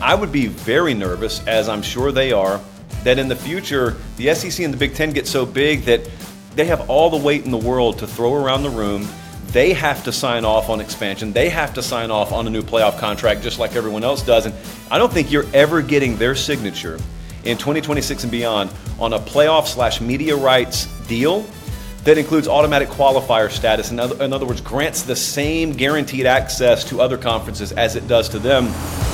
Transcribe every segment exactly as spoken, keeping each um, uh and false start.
I would be very nervous, as I'm sure they are, that in the future, the S E C and the Big Ten get so big that they have all the weight in the world to throw around the room. They have to sign off on expansion. They have to sign off on a new playoff contract just like everyone else does. And I don't think you're ever getting their signature in twenty twenty-six and beyond on a playoff slash media rights deal that includes automatic qualifier status. In other, in other words, grants the same guaranteed access to other conferences as it does to them.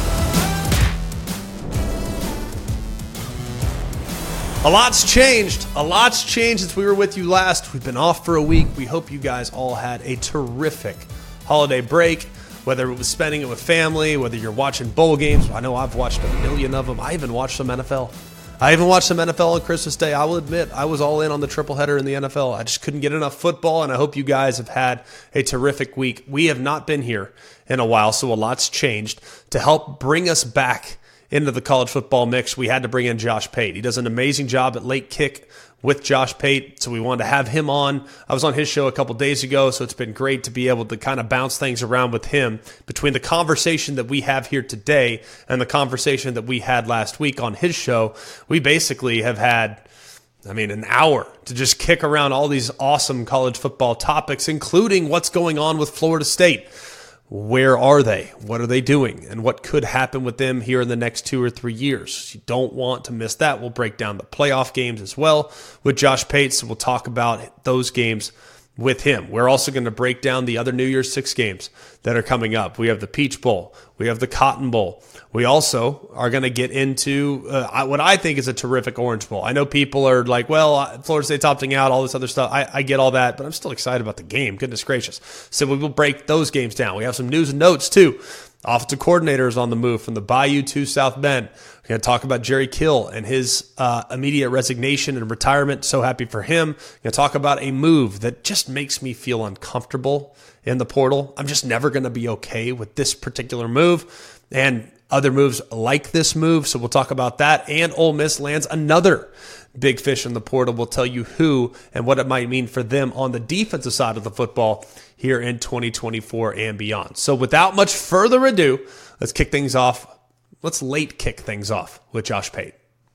A lot's changed. A lot's changed since we were with you last. We've been off for a week. We hope you guys all had a terrific holiday break, whether it was spending it with family, whether you're watching bowl games. I know I've watched a million of them. I even watched some N F L. I even watched some N F L on Christmas Day. I will admit, I was all in on the triple header in the N F L. I just couldn't get enough football, and I hope you guys have had a terrific week. We have not been here in a while, so a lot's changed. To help bring us back into the college football mix, we had to bring in Josh Pate. He does an amazing job at Late Kick with Josh Pate, so we wanted to have him on. I was on his show a couple days ago, so it's been great to be able to kind of bounce things around with him between the conversation that we have here today and the conversation that we had last week on his show. We basically have had, I mean, an hour to just kick around all these awesome college football topics, including what's going on with Florida State. Where are they? What are they doing? And what could happen with them here in the next two or three years? You don't want to miss that. We'll break down the playoff games as well with Josh Pate, so we'll talk about those games with him. We're also going to break down the other New Year's Six games that are coming up. We have the Peach Bowl. We have the Cotton Bowl. We also are going to get into uh, what I think is a terrific Orange Bowl. I know people are like, well, Florida State's opting out, all this other stuff. I, I get all that, but I'm still excited about the game. Goodness gracious. So we will break those games down. We have some news and notes, too. Offensive coordinators on the move from the Bayou to South Bend. We're going to talk about Jerry Kill and his uh, immediate resignation and retirement. So happy for him. We're going to talk about a move that just makes me feel uncomfortable in the portal. I'm just never going to be okay with this particular move and other moves like this move. So we'll talk about that. And Ole Miss lands another big fish in the portal. We'll tell you who and what it might mean for them on the defensive side of the football here in twenty twenty-four and beyond. So without much further ado, let's kick things off. Let's late kick things off with Josh Pate.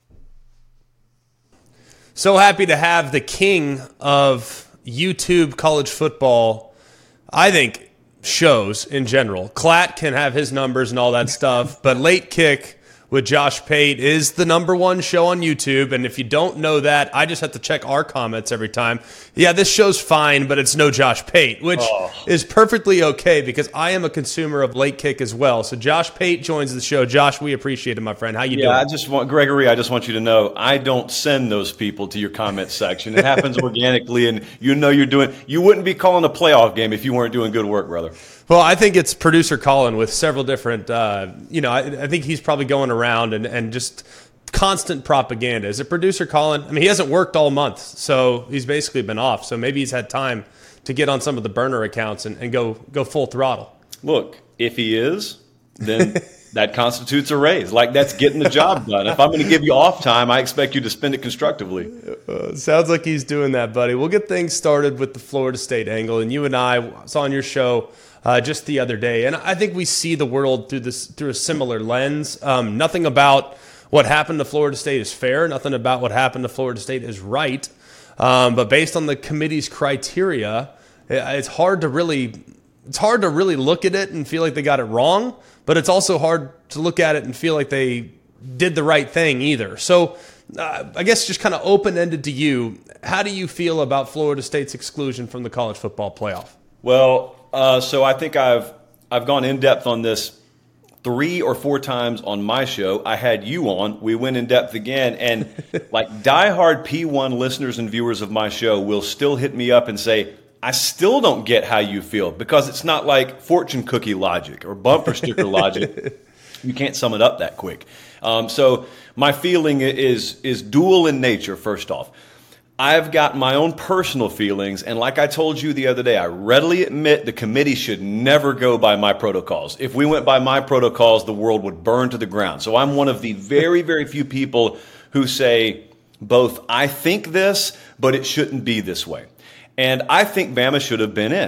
So happy to have the king of YouTube college football, I think, shows in general. Klatt can have his numbers and all that stuff, but Late Kick with Josh Pate is the number one show on YouTube. And if you don't know that, I just have to check our comments every time. Yeah, this show's fine, but it's no Josh Pate, which oh. is perfectly okay because I am a consumer of Late Kick as well. So Josh Pate joins the show. Josh, we appreciate it, my friend. How you yeah, doing? I just want Gregory, I just want you to know I don't send those people to your comment section. It happens organically, and you know you're doing you wouldn't be calling a playoff game if you weren't doing good work, brother. Well, I think it's producer Colin with several different, uh, you know, I, I think he's probably going around and, and just constant propaganda. Is it producer Colin? I mean, he hasn't worked all month, so he's basically been off. So maybe he's had time to get on some of the burner accounts and, and go go full throttle. Look, if he is, then that constitutes a raise. Like, that's getting the job done. If I'm going to give you off time, I expect you to spend it constructively. Uh, sounds like he's doing that, buddy. We'll get things started with the Florida State angle. And you and I saw on your show Uh, just the other day. And I think we see the world through this through a similar lens. Um, nothing about what happened to Florida State is fair. Nothing about what happened to Florida State is right. Um, but based on the committee's criteria, it's hard to really it's hard to really look at it and feel like they got it wrong. But it's also hard to look at it and feel like they did the right thing either. So uh, I guess just kind of open-ended to you, how do you feel about Florida State's exclusion from the college football playoff? Well, Uh, so I think I've I've gone in depth on this three or four times on my show. I had you on. We went in depth again, and like diehard P one listeners and viewers of my show will still hit me up and say, I still don't get how you feel, because it's not like fortune cookie logic or bumper sticker logic. You can't sum it up that quick. Um, so my feeling is is dual in nature. First off, I've got my own personal feelings, and like I told you the other day, I readily admit the committee should never go by my protocols. If we went by my protocols, the world would burn to the ground. So I'm one of the very, very few people who say both, I think this, but it shouldn't be this way. And I think Bama should have been in.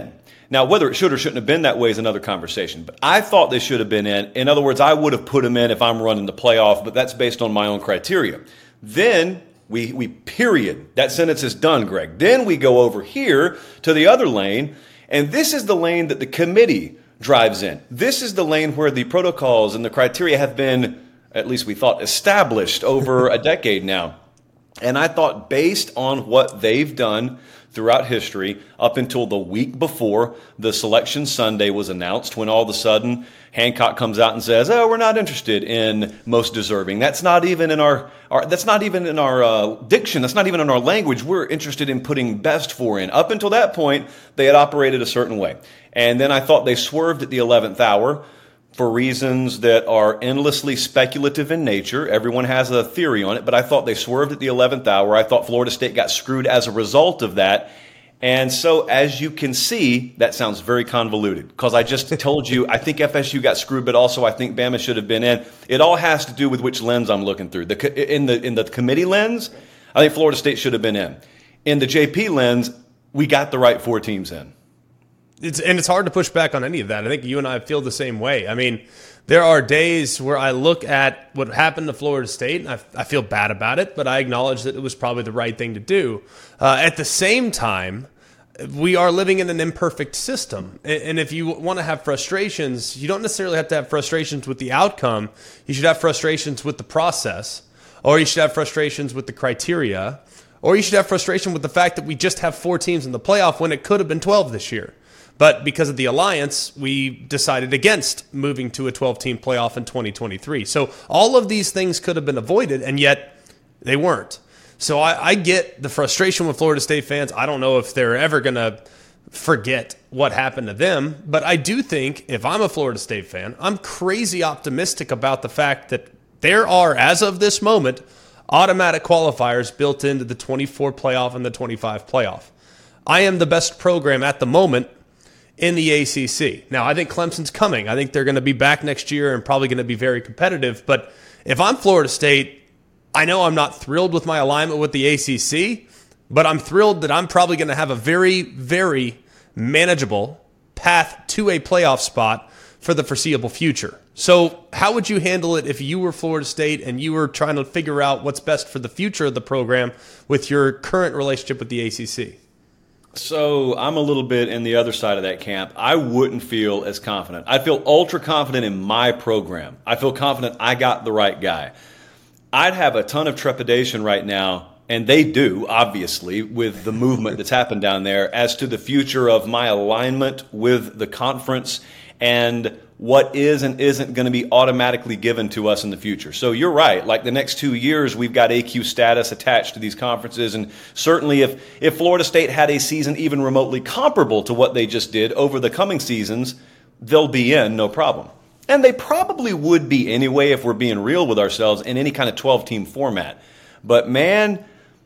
Now, whether it should or shouldn't have been that way is another conversation. But I thought they should have been in. In other words, I would have put them in if I'm running the playoff, but that's based on my own criteria. Then we, we period. That sentence is done, Greg. Then we go over here to the other lane, and this is the lane that the committee drives in. This is the lane where the protocols and the criteria have been, at least we thought, established over a decade now. And I thought based on what they've done throughout history up until the week before the selection Sunday was announced, when all of a sudden Hancock comes out and says, oh, we're not interested in most deserving. That's not even in our, our that's not even in our uh, diction. That's not even in our language. We're interested in putting best for in. Up until that point, they had operated a certain way. And then I thought they swerved at the eleventh hour for reasons that are endlessly speculative in nature. Everyone has a theory on it, but I thought they swerved at the eleventh hour. I thought Florida State got screwed as a result of that. And so, as you can see, that sounds very convoluted because I just told you I think F S U got screwed, but also I think Bama should have been in. It all has to do with which lens I'm looking through. The, in the in the committee lens, I think Florida State should have been in. In the J P lens, we got the right four teams in. It's, and it's hard to push back on any of that. I think you and I feel the same way. I mean, there are days where I look at what happened to Florida State, and I, I feel bad about it, but I acknowledge that it was probably the right thing to do. Uh, at the same time, we are living in an imperfect system. And, and if you want to have frustrations, you don't necessarily have to have frustrations with the outcome. You should have frustrations with the process, or you should have frustrations with the criteria, or you should have frustration with the fact that we just have four teams in the playoff when it could have been twelve this year. But because of the alliance, we decided against moving to a twelve-team playoff in twenty twenty-three. So all of these things could have been avoided, and yet they weren't. So I, I get the frustration with Florida State fans. I don't know if they're ever going to forget what happened to them. But I do think if I'm a Florida State fan, I'm crazy optimistic about the fact that there are, as of this moment, automatic qualifiers built into the twenty-four playoff and the twenty-five playoff. I am the best program at the moment in the A C C. Now, I think Clemson's coming. I think they're going to be back next year and probably going to be very competitive. But if I'm Florida State, I know I'm not thrilled with my alignment with the A C C, but I'm thrilled that I'm probably going to have a very, very manageable path to a playoff spot for the foreseeable future. So how would you handle it if you were Florida State and you were trying to figure out what's best for the future of the program with your current relationship with the A C C? So I'm a little bit in the other side of that camp. I wouldn't feel as confident. I feel ultra confident in my program. I feel confident I got the right guy. I'd have a ton of trepidation right now, and they do, obviously, with the movement that's happened down there, as to the future of my alignment with the conference and what is and isn't going to be automatically given to us in the future. So you're right. Like the next two years, we've got A Q status attached to these conferences. And certainly if, if Florida State had a season even remotely comparable to what they just did over the coming seasons, they'll be in, no problem. And they probably would be anyway if we're being real with ourselves in any kind of twelve-team format. But man,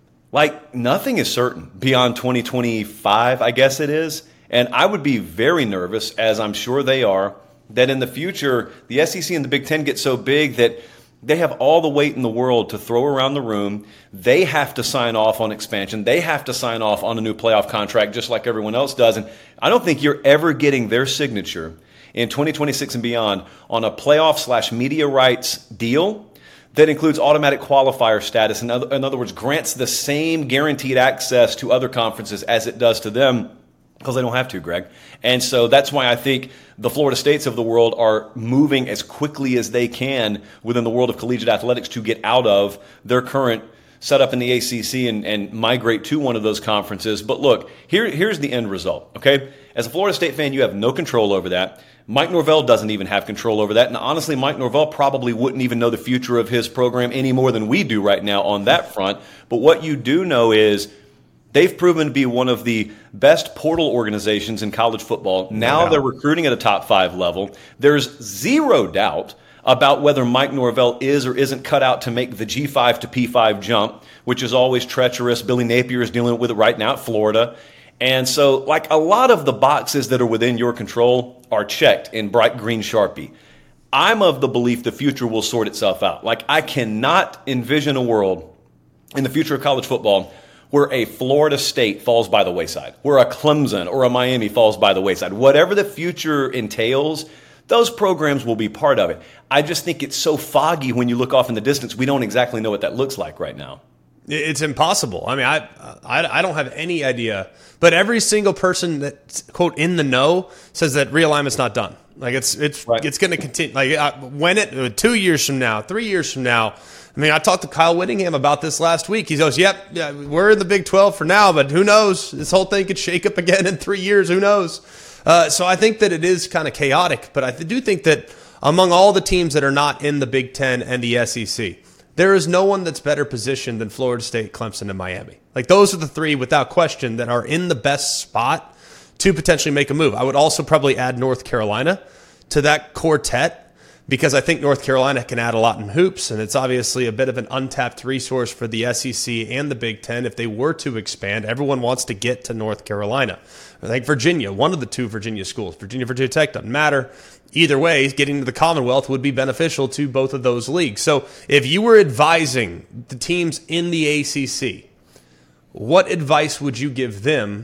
like nothing is certain beyond twenty twenty-five, I guess it is. And I would be very nervous, as I'm sure they are, that in the future, the S E C and the Big Ten get so big that they have all the weight in the world to throw around the room. They have to sign off on expansion. They have to sign off on a new playoff contract just like everyone else does. And I don't think you're ever getting their signature in twenty twenty-six and beyond on a playoff slash media rights deal that includes automatic qualifier status. In other, in other words, grants the same guaranteed access to other conferences as it does to them, because they don't have to, Greg. And so that's why I think the Florida States of the world are moving as quickly as they can within the world of collegiate athletics to get out of their current setup in the A C C and, and migrate to one of those conferences. But look, here, here's the end result, okay? As a Florida State fan, you have no control over that. Mike Norvell doesn't even have control over that. And honestly, Mike Norvell probably wouldn't even know the future of his program any more than we do right now on that front. But what you do know is they've proven to be one of the best portal organizations in college football. Now they're recruiting at a top five level. There's zero doubt about whether Mike Norvell is or isn't cut out to make the G five to P five jump, which is always treacherous. Billy Napier is dealing with it right now at Florida. And so, like, a lot of the boxes that are within your control are checked in bright green Sharpie. I'm of the belief the future will sort itself out. Like, I cannot envision a world in the future of college football where a Florida State falls by the wayside, where a Clemson or a Miami falls by the wayside. Whatever the future entails, those programs will be part of it. I just think it's so foggy when you look off in the distance. We don't exactly know what that looks like right now. It's impossible. I mean, I, I I don't have any idea. But every single person that's, quote, in the know says that realignment's not done. Like, it's it's right. It's going to continue. Like, uh, when it, two years from now, three years from now, I mean, I talked to Kyle Whittingham about this last week. He goes, yep, yeah, we're in the Big twelve for now, but who knows? This whole thing could shake up again in three years. Who knows? Uh, so I think that it is kind of chaotic, but I do think that among all the teams that are not in the Big Ten and the S E C, there is no one that's better positioned than Florida State, Clemson, and Miami. Like, those are the three, without question, that are in the best spot to potentially make a move. I would also probably add North Carolina to that quartet, because I think North Carolina can add a lot in hoops, and it's obviously a bit of an untapped resource for the S E C and the Big Ten. If they were to expand, everyone wants to get to North Carolina. I think Virginia, one of the two Virginia schools, Virginia, Virginia Tech, doesn't matter. Either way, getting to the Commonwealth would be beneficial to both of those leagues. So if you were advising the teams in the A C C, what advice would you give them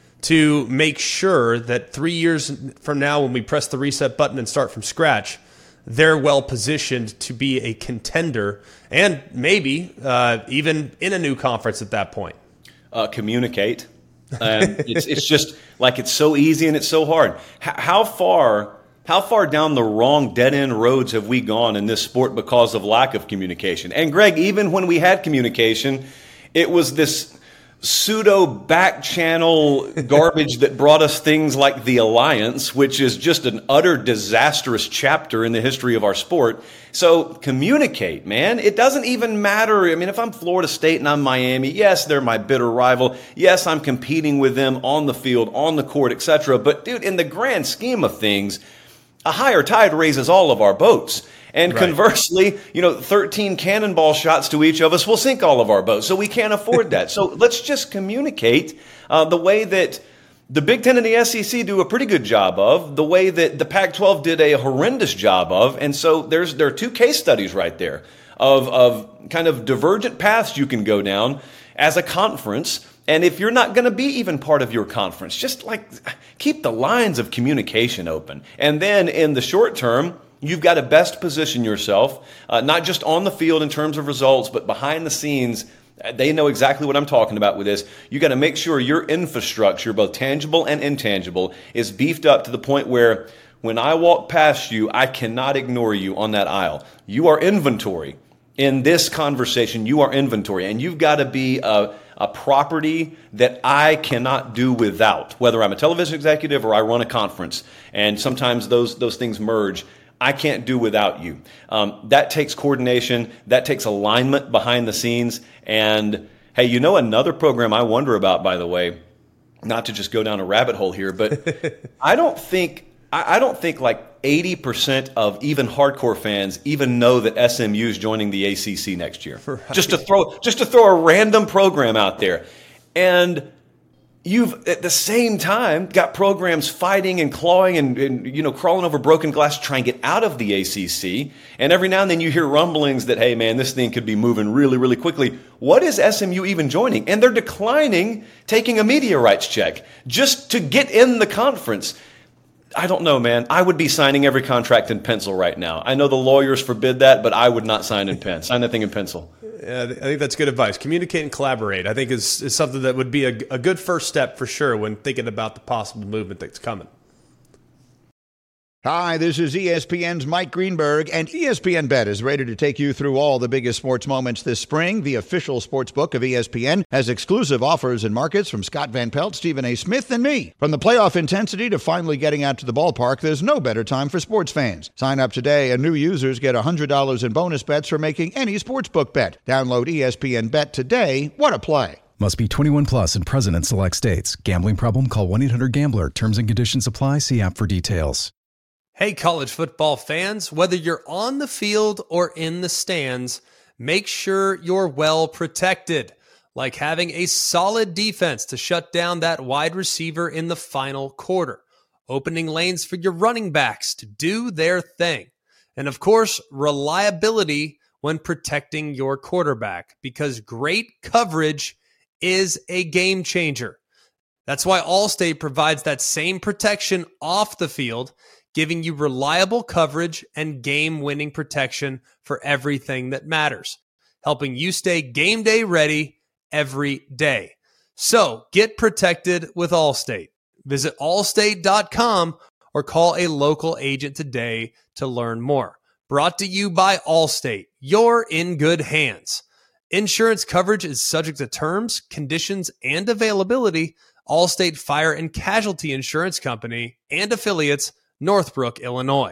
to make sure that three years from now, when we press the reset button and start from scratch, they're well positioned to be a contender and maybe uh, even in a new conference at that point? Uh, communicate. Um, it's, it's just like, it's so easy and it's so hard. H- how far... How far down the wrong dead-end roads have we gone in this sport because of lack of communication? And Greg, even when we had communication, it was this pseudo back channel garbage that brought us things like the Alliance, which is just an utter disastrous chapter in the history of our sport. So communicate, man. It doesn't even matter. I mean, if I'm Florida State and I'm Miami, yes, they're my bitter rival. Yes, I'm competing with them on the field, on the court, et cetera. But dude, in the grand scheme of things, a higher tide raises all of our boats. And right. Conversely, you know, thirteen cannonball shots to each of us will sink all of our boats. So we can't afford that. So let's just communicate uh, the way that the Big Ten and the S E C do a pretty good job of, the way that the Pac twelve did a horrendous job of. And so there's there are two case studies right there of, of kind of divergent paths you can go down as a conference. And if you're not going to be even part of your conference, just like keep the lines of communication open. And then in the short term, you've got to best position yourself, uh, not just on the field in terms of results, but behind the scenes. They know exactly what I'm talking about with this. You got to make sure your infrastructure, both tangible and intangible, is beefed up to the point where when I walk past you, I cannot ignore you on that aisle. You are inventory. In this conversation, you are inventory, and you've got to be a a property that I cannot do without, whether I'm a television executive or I run a conference. And sometimes those those things merge. I can't do without you. Um, that takes coordination. That takes alignment behind the scenes. And hey, you know another program I wonder about, by the way, not to just go down a rabbit hole here, but I don't think I, I don't think like eighty percent of even hardcore fans even know that S M U is joining the A C C next year. Right. Just to throw just to throw a random program out there. And you've at the same time got programs fighting and clawing and, and you know crawling over broken glass to try and get out of the A C C. And every now and then you hear rumblings that, hey man, this thing could be moving really, really quickly. What is S M U even joining? And they're declining taking a media rights check just to get in the conference. I don't know, man. I would be signing every contract in pencil right now. I know the lawyers forbid that, but I would not sign in pen. Sign that thing in pencil. Yeah, I think that's good advice. Communicate and collaborate, I think, is, is something that would be a, a good first step for sure when thinking about the possible movement that's coming. Hi, this is E S P N's Mike Greenberg, and E S P N Bet is ready to take you through all the biggest sports moments this spring. The official sports book of E S P N has exclusive offers and markets from Scott Van Pelt, Stephen A. Smith, and me. From the playoff intensity to finally getting out to the ballpark, there's no better time for sports fans. Sign up today, and new users get one hundred dollars in bonus bets for making any sportsbook bet. Download E S P N Bet today. What a play. Must be twenty-one plus and present in select states. Gambling problem? Call one eight hundred gambler. Terms and conditions apply. See app for details. Hey, college football fans, whether you're on the field or in the stands, make sure you're well protected, like having a solid defense to shut down that wide receiver in the final quarter, opening lanes for your running backs to do their thing, and of course, reliability when protecting your quarterback, because great coverage is a game changer. That's why Allstate provides that same protection off the field, giving you reliable coverage and game-winning protection for everything that matters, helping you stay game day ready every day. So get protected with Allstate. Visit allstate dot com or call a local agent today to learn more. Brought to you by Allstate. You're in good hands. Insurance coverage is subject to terms, conditions, and availability. Allstate Fire and Casualty Insurance Company and affiliates, Northbrook, Illinois.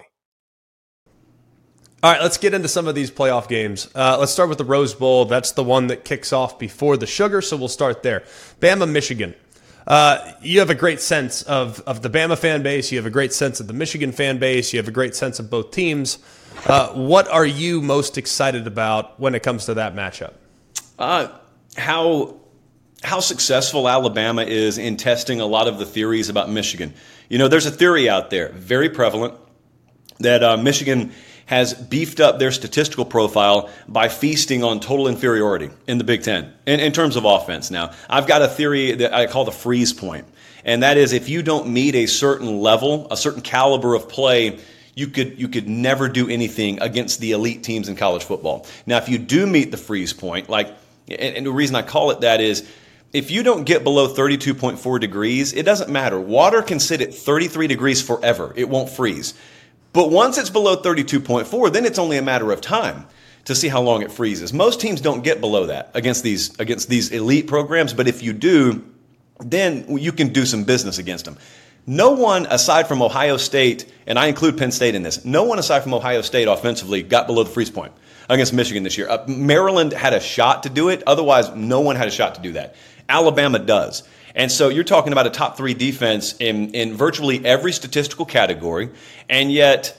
All right, let's get into some of these playoff games. Uh, let's start with the Rose Bowl. That's the one that kicks off before the Sugar, so we'll start there. Bama, Michigan. Uh, you have a great sense of, of the Bama fan base. You have a great sense of the Michigan fan base. You have a great sense of both teams. Uh, what are you most excited about when it comes to that matchup? Uh, how... how successful Alabama is in testing a lot of the theories about Michigan. You know, there's a theory out there, very prevalent, that uh, Michigan has beefed up their statistical profile by feasting on total inferiority in the Big Ten in, in terms of offense. Now, I've got a theory that I call the freeze point, and that is if you don't meet a certain level, a certain caliber of play, you could you could never do anything against the elite teams in college football. Now, if you do meet the freeze point, like, and, and the reason I call it that is, if you don't get below thirty-two point four degrees, it doesn't matter. Water can sit at thirty-three degrees forever. It won't freeze. But once it's below thirty-two point four, then it's only a matter of time to see how long it freezes. Most teams don't get below that against these against these elite programs, but if you do, then you can do some business against them. No one aside from Ohio State, and I include Penn State in this, no one aside from Ohio State offensively got below the freeze point against Michigan this year. Uh, Maryland had a shot to do it. Otherwise, no one had a shot to do that. Alabama does. And so you're talking about a top three defense in, in virtually every statistical category. And yet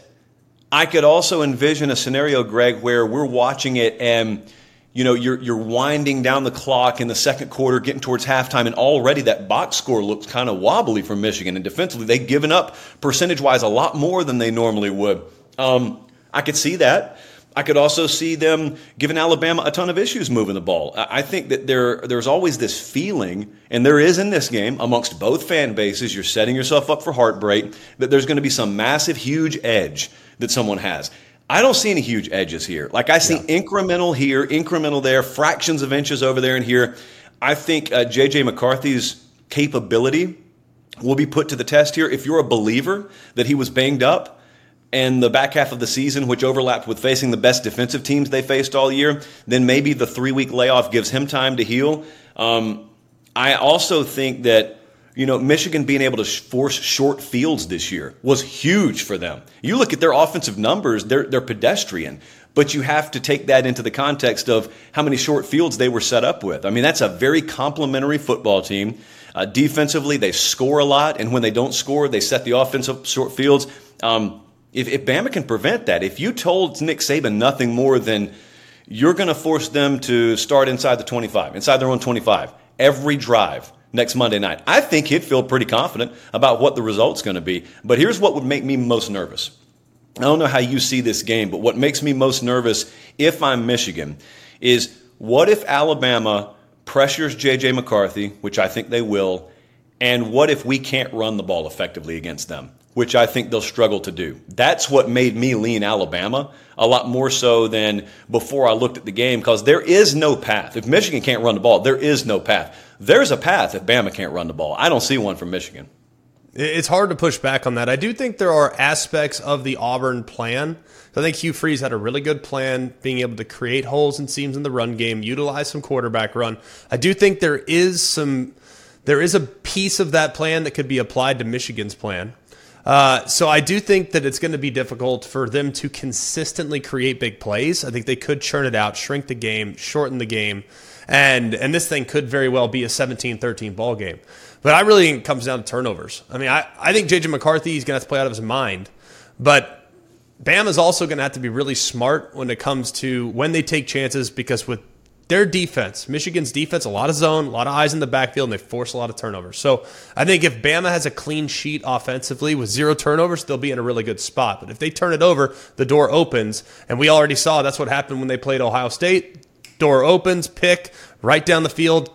I could also envision a scenario, Greg, where we're watching it and, you know, you're, you're winding down the clock in the second quarter, getting towards halftime, and already that box score looks kind of wobbly for Michigan. And defensively, they've given up percentage-wise a lot more than they normally would. Um, I could see that. I could also see them giving Alabama a ton of issues moving the ball. I think that there there's always this feeling, and there is in this game, amongst both fan bases, you're setting yourself up for heartbreak, that there's going to be some massive, huge edge that someone has. I don't see any huge edges here. Like, I see yeah. incremental here, incremental there, fractions of inches over there and here. I think uh, J J McCarthy's capability will be put to the test here. If you're a believer that he was banged up, and the back half of the season, which overlapped with facing the best defensive teams they faced all year, then maybe the three-week layoff gives him time to heal. Um, I also think that, you know, Michigan being able to force short fields this year was huge for them. You look at their offensive numbers, they're, they're pedestrian, but you have to take that into the context of how many short fields they were set up with. I mean, that's a very complimentary football team. Uh, defensively, they score a lot, and when they don't score, they set the offense up short fields. Um, If, if Bama can prevent that, if you told Nick Saban nothing more than you're going to force them to start inside the twenty-five, inside their own twenty-five, every drive next Monday night, I think he'd feel pretty confident about what the result's going to be. But here's what would make me most nervous. I don't know how you see this game, but what makes me most nervous if I'm Michigan is what if Alabama pressures J J McCarthy, which I think they will, and what if we can't run the ball effectively against them, which I think they'll struggle to do. That's what made me lean Alabama a lot more so than before I looked at the game, because there is no path. If Michigan can't run the ball, there is no path. There's a path if Bama can't run the ball. I don't see one from Michigan. It's hard to push back on that. I do think there are aspects of the Auburn plan. I think Hugh Freeze had a really good plan, being able to create holes and seams in the run game, utilize some quarterback run. I do think there is some, there is a piece of that plan that could be applied to Michigan's plan. Uh, so I do think that it's going to be difficult for them to consistently create big plays. I think they could churn it out, shrink the game, shorten the game, and and this thing could very well be a seventeen thirteen ball game. But I really think it comes down to turnovers. I mean, I, I think J J McCarthy is going to have to play out of his mind, but Bama's also going to have to be really smart when it comes to when they take chances, because with their defense, Michigan's defense, a lot of zone, a lot of eyes in the backfield, and they force a lot of turnovers. So I think if Bama has a clean sheet offensively with zero turnovers, they'll be in a really good spot. But if they turn it over, the door opens. And we already saw that's what happened when they played Ohio State. Door opens, pick, right down the field,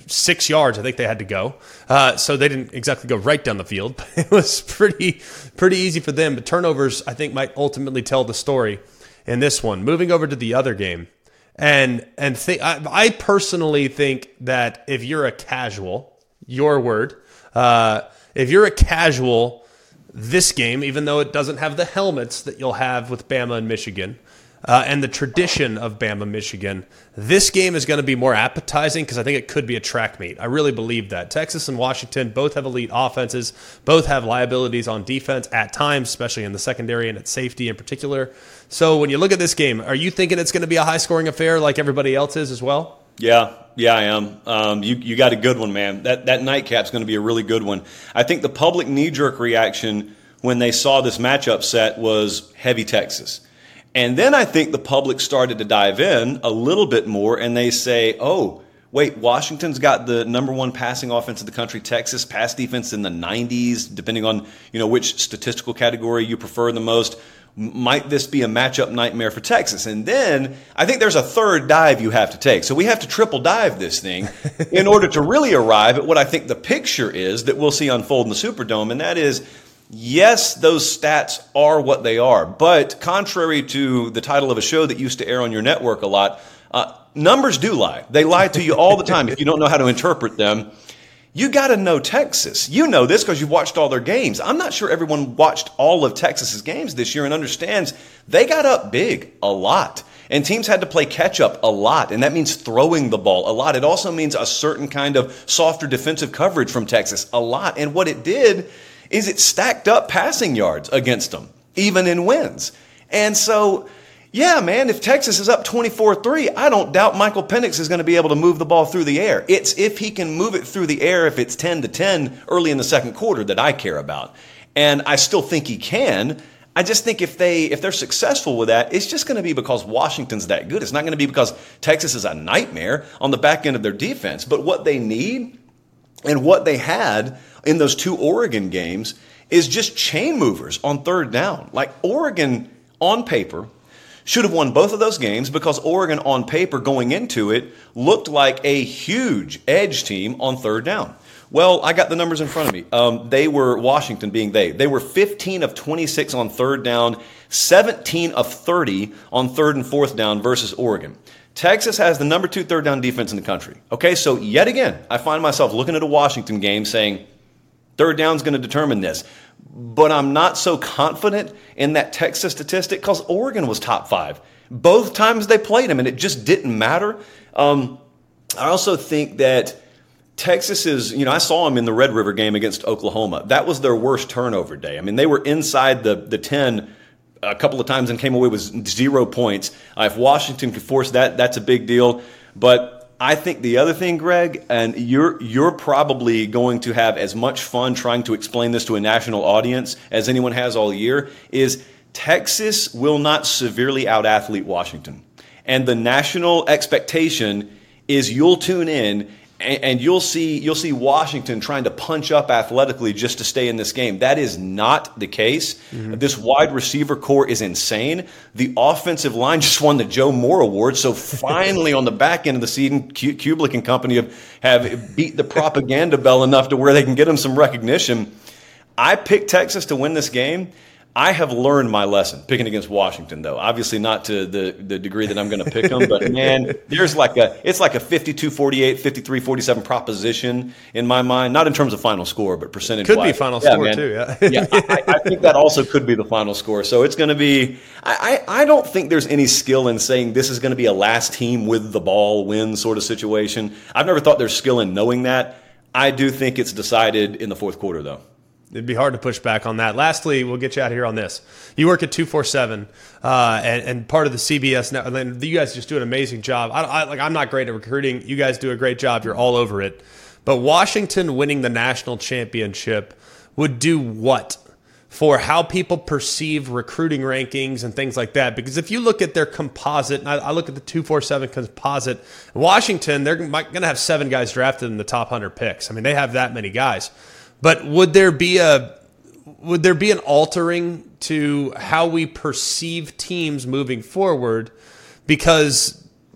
six yards, I think they had to go. Uh, so they didn't exactly go right down the field. But it was pretty pretty easy for them. But turnovers, I think, might ultimately tell the story in this one. Moving over to the other game. And and th- I, I personally think that if you're a casual, your word, uh, if you're a casual, this game, even though it doesn't have the helmets that you'll have with Bama and Michigan, uh, and the tradition of Bama, Michigan, this game is going to be more appetizing because I think it could be a track meet. I really believe that. Texas and Washington both have elite offenses, both have liabilities on defense at times, especially in the secondary and at safety in particular. So when you look at this game, are you thinking it's going to be a high-scoring affair like everybody else is as well? Yeah, yeah, I am. Um, you you got a good one, man. That that nightcap's going to be a really good one. I think the public knee-jerk reaction when they saw this matchup set was heavy Texas. And then I think the public started to dive in a little bit more, and they say, oh, wait, Washington's got the number one passing offense in the country. Texas pass defense in the nineties, depending on, you know, which statistical category you prefer the most. Might this be a matchup nightmare for Texas? And then I think there's a third dive you have to take. So we have to triple dive this thing in order to really arrive at what I think the picture is that we'll see unfold in the Superdome, and that is, yes, those stats are what they are. But contrary to the title of a show that used to air on your network a lot, uh, numbers do lie. They lie to you all the time if you don't know how to interpret them. You got to know Texas. You know this because you've watched all their games. I'm not sure everyone watched all of Texas's games this year and understands they got up big a lot. And teams had to play catch up a lot, and that means throwing the ball a lot. It also means a certain kind of softer defensive coverage from Texas a lot. And what it did is it stacked up passing yards against them, even in wins. And so, yeah, man, if Texas is up twenty-four three, I don't doubt Michael Penix is going to be able to move the ball through the air. It's if he can move it through the air, if it's ten to ten early in the second quarter, that I care about. And I still think he can. I just think if, they, if they're successful with that, it's just going to be because Washington's that good. It's not going to be because Texas is a nightmare on the back end of their defense. But what they need and what they had in those two Oregon games is just chain movers on third down. Like Oregon on paper should have won both of those games because Oregon on paper going into it looked like a huge edge team on third down. Well, I got the numbers in front of me. Um, they were, Washington being they, they were fifteen of twenty-six on third down, seventeen of thirty on third and fourth down versus Oregon. Texas has the number two third down defense in the country. Okay, so yet again, I find myself looking at a Washington game saying, third down is going to determine this. But I'm not so confident in that Texas statistic because Oregon was top five. Both times they played them, and it just didn't matter. Um, I also think that Texas is, you know, I saw them in the Red River game against Oklahoma. That was their worst turnover day. I mean, they were inside the, the ten a couple of times and came away with zero points. Uh, if Washington could force that, that's a big deal. But I think the other thing, Greg, and you're you're probably going to have as much fun trying to explain this to a national audience as anyone has all year, is Texas will not severely out-athlete Washington. And the national expectation is you'll tune in and, and you'll see you'll see Washington trying to punch up athletically just to stay in this game. That is not the case. Mm-hmm. This wide receiver core is insane. The offensive line just won the Joe Moore Award, so finally on the back end of the season, Q- Kublik and company have, have beat the propaganda bell enough to where they can get them some recognition. I picked Texas to win this game. I have learned my lesson picking against Washington, though. Obviously not to the, the degree that I'm going to pick them, but man, there's like a it's like a fifty-two forty-eight, fifty-three forty-seven proposition in my mind. Not in terms of final score, but percentage. Could be final yeah, score man. too. Yeah, yeah. I, I think that also could be the final score. So it's going to be. I, I I don't think there's any skill in saying this is going to be a last team with the ball win sort of situation. I've never thought there's skill in knowing that. I do think it's decided in the fourth quarter, though. It'd be hard to push back on that. Lastly, we'll get you out of here on this. You work at two forty-seven, uh, and, and part of the C B S network. And you guys just do an amazing job. I, I, like, I'm not great at recruiting. You guys do a great job. You're all over it. But Washington winning the national championship would do what for how people perceive recruiting rankings and things like that? Because if you look at their composite, and I, I look at the two forty-seven composite, Washington, they're going to have seven guys drafted in the top one hundred picks. I mean, they have that many guys. But would there be a would there be an altering to how we perceive teams moving forward? Because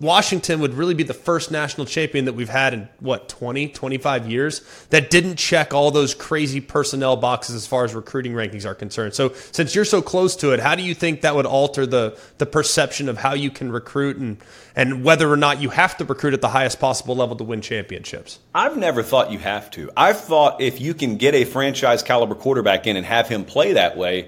Washington would really be the first national champion that we've had in, what, twenty, twenty-five years that didn't check all those crazy personnel boxes as far as recruiting rankings are concerned. So since you're so close to it, how do you think that would alter the the perception of how you can recruit and, and whether or not you have to recruit at the highest possible level to win championships? I've never thought you have to. I've thought if you can get a franchise caliber quarterback in and have him play that way,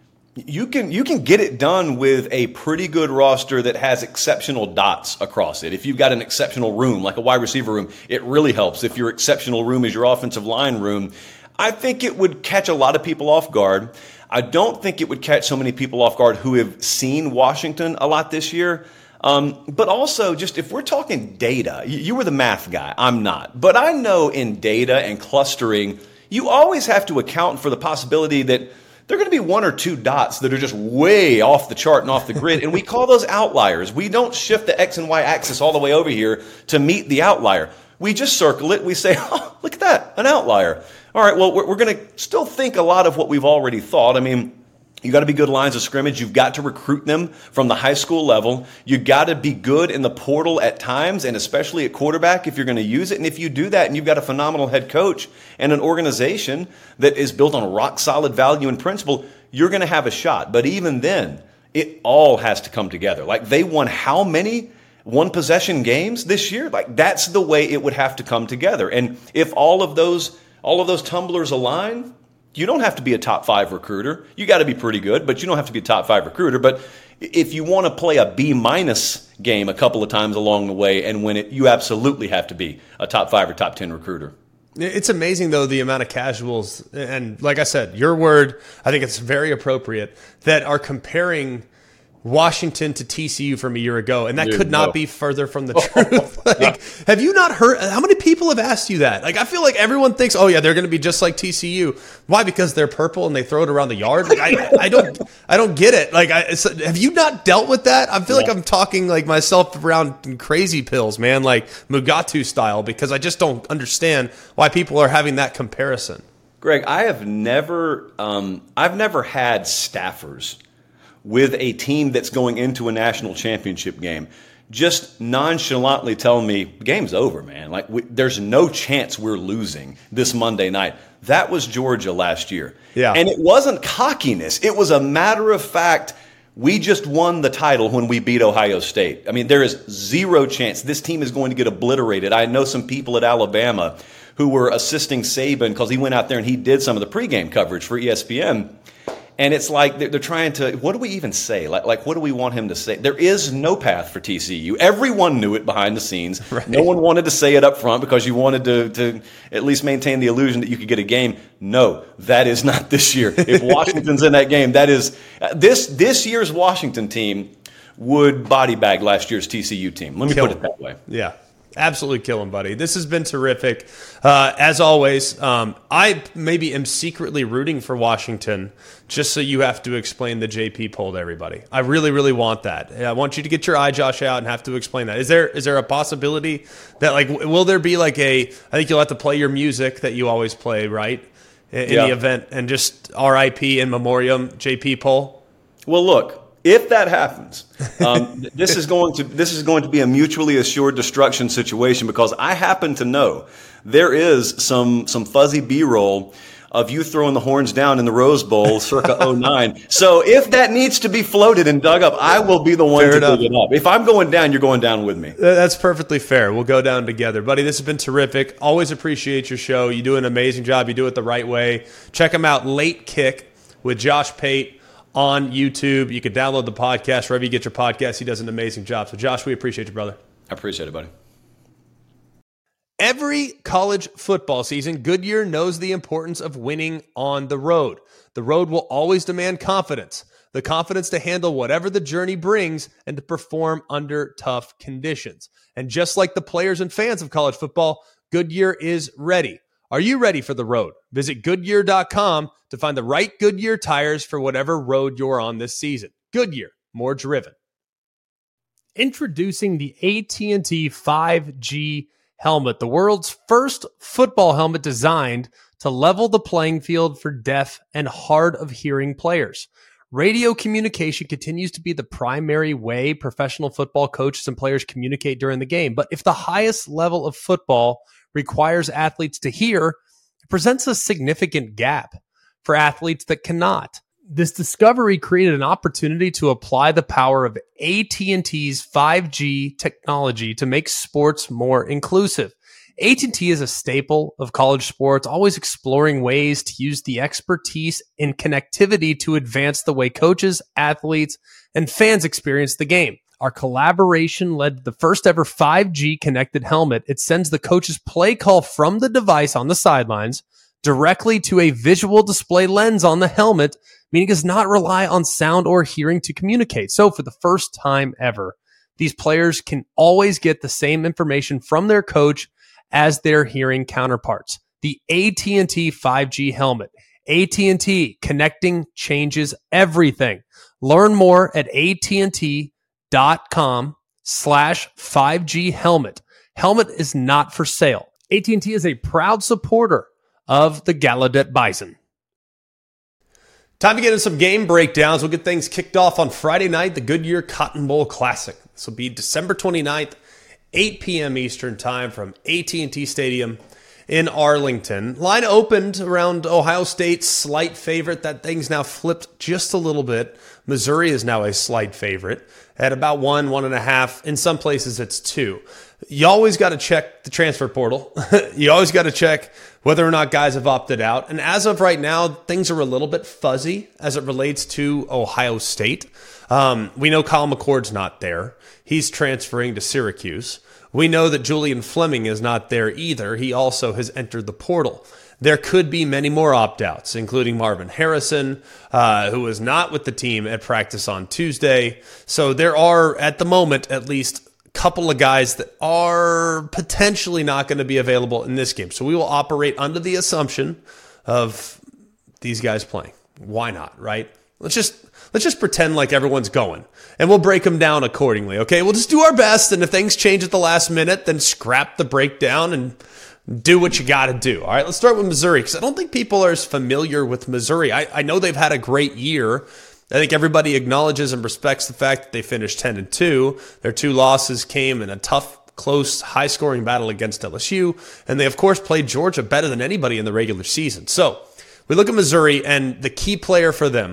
You can you can get it done with a pretty good roster that has exceptional dots across it. If you've got an exceptional room, like a wide receiver room, it really helps. If your exceptional room is your offensive line room, I think it would catch a lot of people off guard. I don't think it would catch so many people off guard who have seen Washington a lot this year. Um, but also, just if we're talking data, you, you were the math guy. I'm not. But I know in data and clustering, you always have to account for the possibility that there are going to be one or two dots that are just way off the chart and off the grid, and we call those outliers. We don't shift the X and Y axis all the way over here to meet the outlier. We just circle it. We say, oh, look at that, an outlier. All right, well, we're, we're going to still think a lot of what we've already thought. I mean, you got to be good lines of scrimmage. You've got to recruit them from the high school level. You got to be good in the portal at times, and especially at quarterback if you're going to use it. And if you do that and you've got a phenomenal head coach and an organization that is built on rock solid value and principle, you're going to have a shot. But even then, it all has to come together. Like, they won how many one possession games this year? Like, that's the way it would have to come together. And if all of those all of those tumblers align, you don't have to be a top five recruiter. You got to be pretty good, but you don't have to be a top five recruiter. But if you want to play a B minus game a couple of times along the way and win it, you absolutely have to be a top five or top ten recruiter. It's amazing, though, the amount of casuals. And like I said, your word, I think it's very appropriate, that are comparing Washington to T C U from a year ago, and that Dude, could not no. be further from the truth. Like, yeah. Have you not heard? How many people have asked you that? Like, I feel like everyone thinks, oh yeah, they're going to be just like T C U. Why? Because they're purple and they throw it around the yard. Like, I, I don't, I don't get it. Like, I, have you not dealt with that? I feel yeah. like I'm talking like myself around crazy pills, man, like Mugatu style, because I just don't understand why people are having that comparison. Greg, I have never, um, I've never had staffers with a team that's going into a national championship game just nonchalantly tell me, game's over, man. Like, we, there's no chance we're losing this Monday night. That was Georgia last year. Yeah. And it wasn't cockiness. It was a matter of fact, we just won the title when we beat Ohio State. I mean, there is zero chance this team is going to get obliterated. I know some people at Alabama who were assisting Saban because he went out there and he did some of the pregame coverage for E S P N. And it's like they're, they're trying to, what do we even say? Like, like, what do we want him to say? There is no path for T C U. Everyone knew it behind the scenes. Right. No one wanted to say it up front because you wanted to, to at least maintain the illusion that you could get a game. No, that is not this year. If Washington's in that game, that is, uh, this this year's Washington team would body bag last year's T C U team. Let me Kill put him. it that way. Yeah. Absolutely kill him, buddy. This has been terrific. Uh, as always, um, I maybe am secretly rooting for Washington just so you have to explain the J P poll to everybody. I really, really want that. I want you to get your iJosh out and have to explain that. Is there is there a possibility that, like, will there be like a, I think you'll have to play your music that you always play, right, in yeah. the event, and just R I P in memoriam J P poll? Well, look. If that happens, um, this is going to this is going to be a mutually assured destruction situation because I happen to know there is some some fuzzy B-roll of you throwing the horns down in the Rose Bowl circa oh nine. So if that needs to be floated and dug up, I will be the one fair to enough. dig it up. If I'm going down, you're going down with me. That's perfectly fair. We'll go down together. Buddy, this has been terrific. Always appreciate your show. You do an amazing job. You do it the right way. Check them out, Late Kick with Josh Pate on YouTube. You can download the podcast wherever you get your podcasts. He does an amazing job. So, Josh, we appreciate you, brother. I appreciate it, buddy. Every college football season, Goodyear knows the importance of winning on the road. The road will always demand confidence, the confidence to handle whatever the journey brings and to perform under tough conditions. And just like the players and fans of college football, Goodyear is ready. Are you ready for the road? Visit Goodyear dot com to find the right Goodyear tires for whatever road you're on this season. Goodyear, more driven. Introducing the A T and T five G helmet, the world's first football helmet designed to level the playing field for deaf and hard of hearing players. Radio communication continues to be the primary way professional football coaches and players communicate during the game. But if the highest level of football requires athletes to hear, it presents a significant gap for athletes that cannot. This discovery created an opportunity to apply the power of A T and T's five G technology to make sports more inclusive. A T and T is a staple of college sports, always exploring ways to use the expertise in connectivity to advance the way coaches, athletes, and fans experience the game. Our collaboration led to the first ever five G connected helmet. It sends the coach's play call from the device on the sidelines directly to a visual display lens on the helmet, meaning it does not rely on sound or hearing to communicate. So for the first time ever, these players can always get the same information from their coach as their hearing counterparts. The A T and T five G helmet. A T and T, connecting changes everything. Learn more at AT&T dot com slash 5G helmet. Helmet is not for sale. A T and T is a proud supporter of the Gallaudet Bison. Time to get into some game breakdowns. We'll get things kicked off on Friday night, the Goodyear Cotton Bowl Classic. This will be December twenty-ninth, eight p.m. Eastern time from A T and T Stadium in Arlington. Line opened around Ohio State's slight favorite. That thing's now flipped just a little bit. Missouri is now a slight favorite at about one, one and a half. In some places, it's two. You always got to check the transfer portal. You always got to check whether or not guys have opted out. And as of right now, things are a little bit fuzzy as it relates to Ohio State. Um, we know Kyle McCord's not there. He's transferring to Syracuse. We know that Julian Fleming is not there either. He also has entered the portal. There could be many more opt-outs, including Marvin Harrison, uh, who is not with the team at practice on Tuesday. So there are, at the moment, at least a couple of guys that are potentially not going to be available in this game. So we will operate under the assumption of these guys playing. Why not, right? Let's just let's just pretend like everyone's going, and we'll break them down accordingly, okay? We'll just do our best, and if things change at the last minute, then scrap the breakdown and do what you got to do. All right, let's start with Missouri, because I don't think people are as familiar with Missouri. I, I know they've had a great year. I think everybody acknowledges and respects the fact that they finished ten and two. Their two losses came in a tough, close, high-scoring battle against L S U, and they, of course, played Georgia better than anybody in the regular season. So we look at Missouri, and the key player for them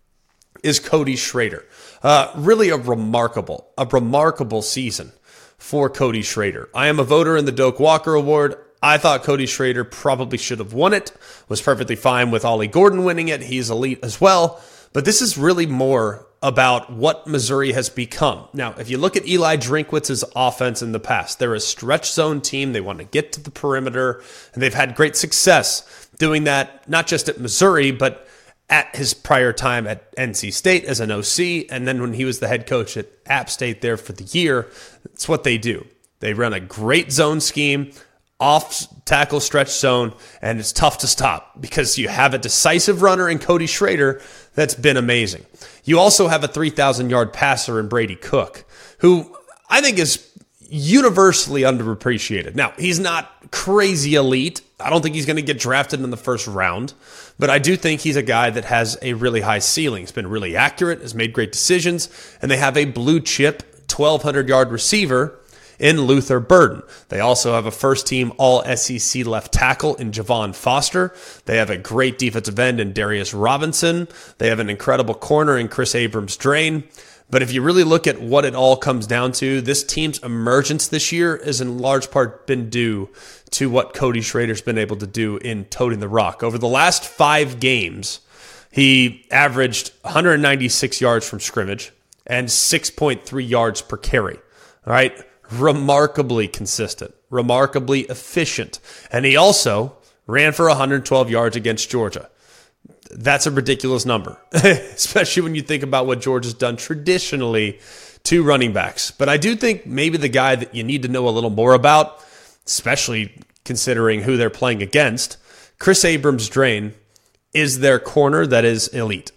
is Cody Schrader. Uh, really a remarkable, a remarkable season for Cody Schrader. I am a voter in the Doak Walker Award. I thought Cody Schrader probably should have won it. Was perfectly fine with Ollie Gordon winning it. He's elite as well. But this is really more about what Missouri has become. Now, if you look at Eli Drinkwitz's offense in the past, they're a stretch zone team. They want to get to the perimeter, and they've had great success doing that, not just at Missouri, but at his prior time at N C State as an O C, and then when he was the head coach at App State there for the year. It's what they do. They run a great zone scheme, off tackle stretch zone, and it's tough to stop because you have a decisive runner in Cody Schrader that's been amazing. You also have a three thousand yard passer in Brady Cook, who I think is universally underappreciated. Now, he's not crazy elite. I don't think he's going to get drafted in the first round, but I do think he's a guy that has a really high ceiling. He's been really accurate, has made great decisions, and they have a blue chip twelve hundred yard receiver in Luther Burden. They also have a first-team All-S E C left tackle in Javon Foster. They have a great defensive end in Darius Robinson. They have an incredible corner in Chris Abrams-Drain. But if you really look at what it all comes down to, this team's emergence this year has in large part been due to what Cody Schrader's been able to do in toting the rock. Over the last five games, he averaged one hundred ninety-six yards from scrimmage and six point three yards per carry. All right? Remarkably consistent, remarkably efficient. And he also ran for one hundred twelve yards against Georgia. That's a ridiculous number, especially when you think about what Georgia's done traditionally to running backs. But I do think maybe the guy that you need to know a little more about, especially considering who they're playing against, Chris Abrams-Drain, is their corner that is elite.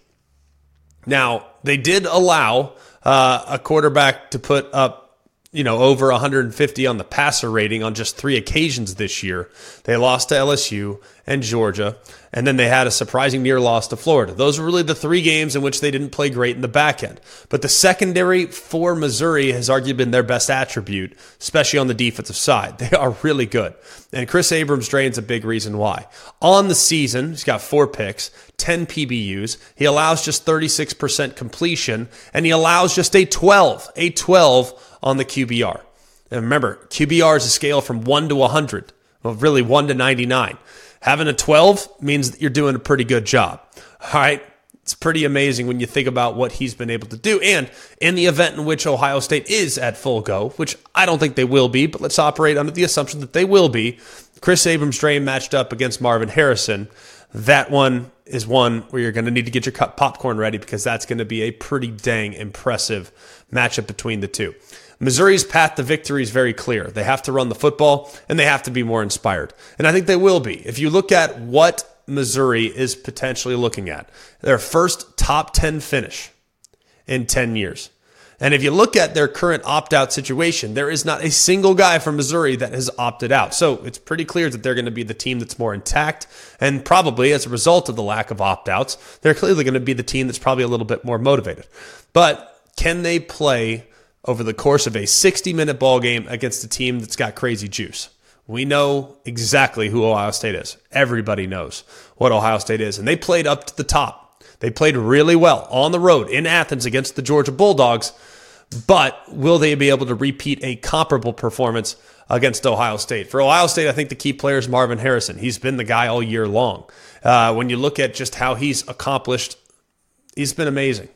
Now, they did allow uh, a quarterback to put up you know, over one hundred fifty on the passer rating on just three occasions this year. They lost to L S U and Georgia. And then they had a surprising near loss to Florida. Those were really the three games in which they didn't play great in the back end. But the secondary for Missouri has arguably been their best attribute, especially on the defensive side. They are really good. And Chris Abrams-Drain's a big reason why. On the season, he's got four picks, ten P B Us. He allows just thirty-six percent completion, and he allows just a twelve, a twelve on the Q B R. And remember, Q B R is a scale from one to one hundred. Well, really one to ninety-nine. Having a twelve means that you're doing a pretty good job. All right. It's pretty amazing when you think about what he's been able to do. And in the event in which Ohio State is at full go, which I don't think they will be, but let's operate under the assumption that they will be, Chris Abrams-Drain matched up against Marvin Harrison. That one is one where you're going to need to get your popcorn ready because that's going to be a pretty dang impressive matchup between the two. Missouri's path to victory is very clear. They have to run the football, and they have to be more inspired. And I think they will be. If you look at what Missouri is potentially looking at, their first top ten finish in ten years. And if you look at their current opt-out situation, there is not a single guy from Missouri that has opted out. So it's pretty clear that they're going to be the team that's more intact. And probably as a result of the lack of opt-outs, they're clearly going to be the team that's probably a little bit more motivated. But can they play over the course of a sixty-minute ball game against a team that's got crazy juice? We know exactly who Ohio State is. Everybody knows what Ohio State is. And they played up to the top. They played really well on the road in Athens against the Georgia Bulldogs. But will they be able to repeat a comparable performance against Ohio State? For Ohio State, I think the key player is Marvin Harrison. He's been the guy all year long. Uh, when you look at just how he's accomplished, he's been amazing.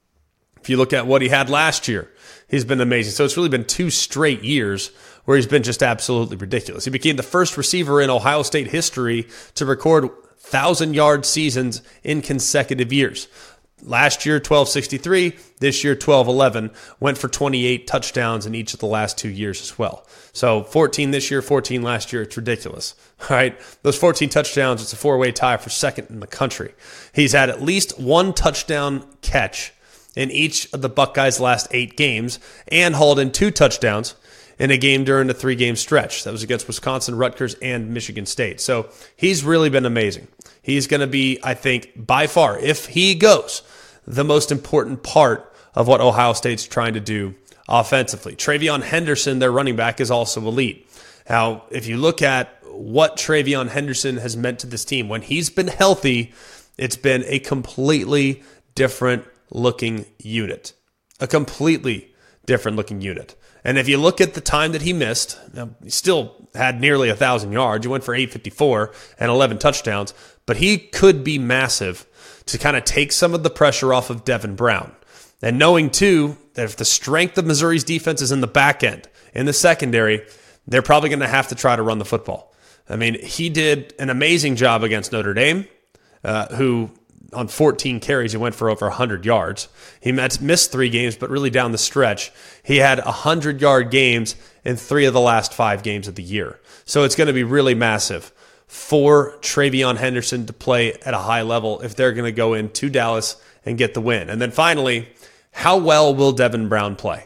If you look at what he had last year, he's been amazing. So it's really been two straight years where he's been just absolutely ridiculous. He became the first receiver in Ohio State history to record one thousand-yard seasons in consecutive years. Last year, twelve sixty-three. This year, twelve eleven. Went for twenty-eight touchdowns in each of the last two years as well. So fourteen this year, fourteen last year. It's ridiculous. All right. Those fourteen touchdowns, it's a four-way tie for second in the country. He's had at least one touchdown catch in each of the Buckeyes' last eight games and hauled in two touchdowns in a game during a three-game stretch. That was against Wisconsin, Rutgers, and Michigan State. So he's really been amazing. He's going to be, I think, by far, if he goes, the most important part of what Ohio State's trying to do offensively. TreVeyon Henderson, their running back, is also elite. Now, if you look at what TreVeyon Henderson has meant to this team, when he's been healthy, it's been a completely different looking unit. A completely different looking unit. And if you look at the time that he missed, he still had nearly one thousand yards. He went for eight fifty-four and eleven touchdowns. But he could be massive to kind of take some of the pressure off of Devin Brown. And knowing, too, that if the strength of Missouri's defense is in the back end, in the secondary, they're probably going to have to try to run the football. I mean, he did an amazing job against Notre Dame, uh, who on fourteen carries, he went for over one hundred yards. He missed three games, but really down the stretch, he had one hundred-yard games in three of the last five games of the year. So it's going to be really massive for TreVeyon Henderson to play at a high level if they're going to go into Dallas and get the win. And then finally, how well will Devin Brown play?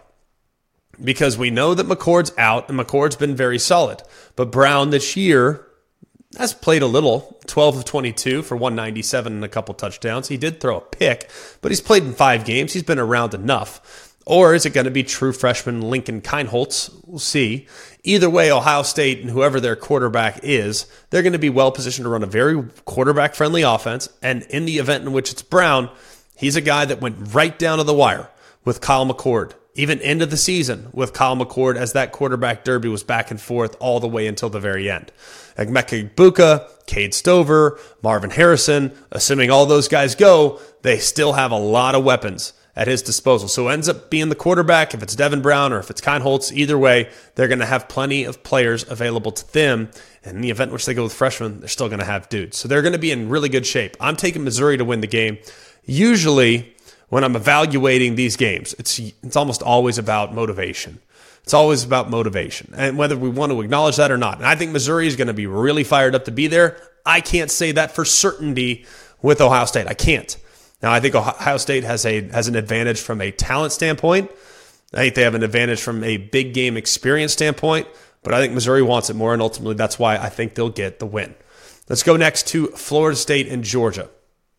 Because we know that McCord's out, and McCord's been very solid. But Brown this year has played a little, twelve of twenty-two for one ninety-seven and a couple touchdowns. He did throw a pick, but he's played in five games. He's been around enough. Or is it going to be true freshman Lincoln Kienholz? We'll see. Either way, Ohio State and whoever their quarterback is, they're going to be well positioned to run a very quarterback-friendly offense. And in the event in which it's Brown, he's a guy that went right down to the wire with Kyle McCord, even into the season with Kyle McCord as that quarterback derby was back and forth all the way until the very end. Emeka Egbuka, Cade Stover, Marvin Harrison, assuming all those guys go, they still have a lot of weapons at his disposal. So it ends up being the quarterback, if it's Devin Brown or if it's Kienholz, either way, they're going to have plenty of players available to them. And in the event in which they go with freshmen, they're still going to have dudes. So they're going to be in really good shape. I'm taking Missouri to win the game. Usually, when I'm evaluating these games, it's it's almost always about motivation. It's always about motivation, and whether we want to acknowledge that or not. And I think Missouri is going to be really fired up to be there. I can't say that for certainty with Ohio State. I can't. Now, I think Ohio State has a has an advantage from a talent standpoint. I think they have an advantage from a big game experience standpoint, but I think Missouri wants it more, and ultimately that's why I think they'll get the win. Let's go next to Florida State and Georgia,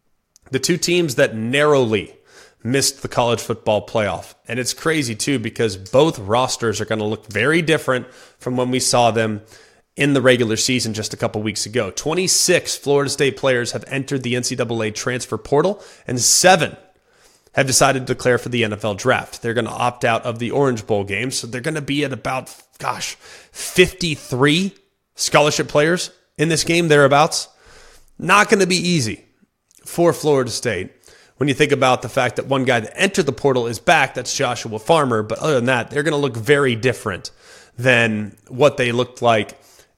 the two teams that narrowly missed the college football playoff. And it's crazy, too, because both rosters are going to look very different from when we saw them in the regular season just a couple weeks ago. twenty-six Florida State players have entered the N C double A transfer portal, and seven have decided to declare for the N F L draft. They're going to opt out of the Orange Bowl game, so they're going to be at about, gosh, fifty-three scholarship players in this game, thereabouts. Not going to be easy for Florida State when you think about the fact that one guy that entered the portal is back, that's Joshua Farmer. But other than that, they're going to look very different than what they looked like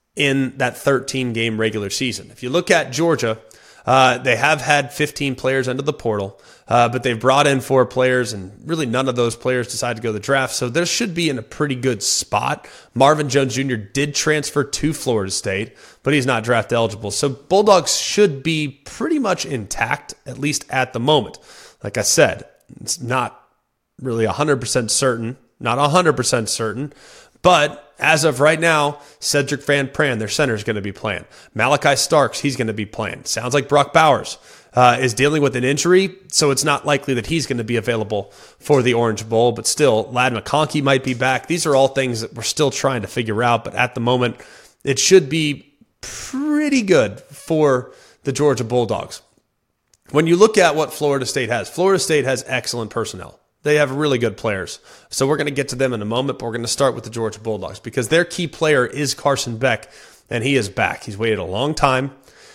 in that thirteen-game regular season. If you look at Georgia, uh, they have had fifteen players enter the portal, uh, but they've brought in four players, and really none of those players decided to go to the draft, so there should be in a pretty good spot. Marvin Jones Junior did transfer to Florida State, but he's not draft eligible, so Bulldogs should be pretty much intact, at least at the moment. Like I said, it's not really one hundred percent certain, not one hundred percent certain, but as of right now, Cedric Van Pran, their center, is going to be playing. Malachi Starks, he's going to be playing. Sounds like Brock Bowers uh, is dealing with an injury, so it's not likely that he's going to be available for the Orange Bowl. But still, Ladd McConkey might be back. These are all things that we're still trying to figure out. But at the moment, it should be pretty good for the Georgia Bulldogs. When you look at what Florida State has, Florida State has excellent personnel. They have really good players. So we're going to get to them in a moment, but we're going to start with the Georgia Bulldogs because their key player is Carson Beck, and he is back. He's waited a long time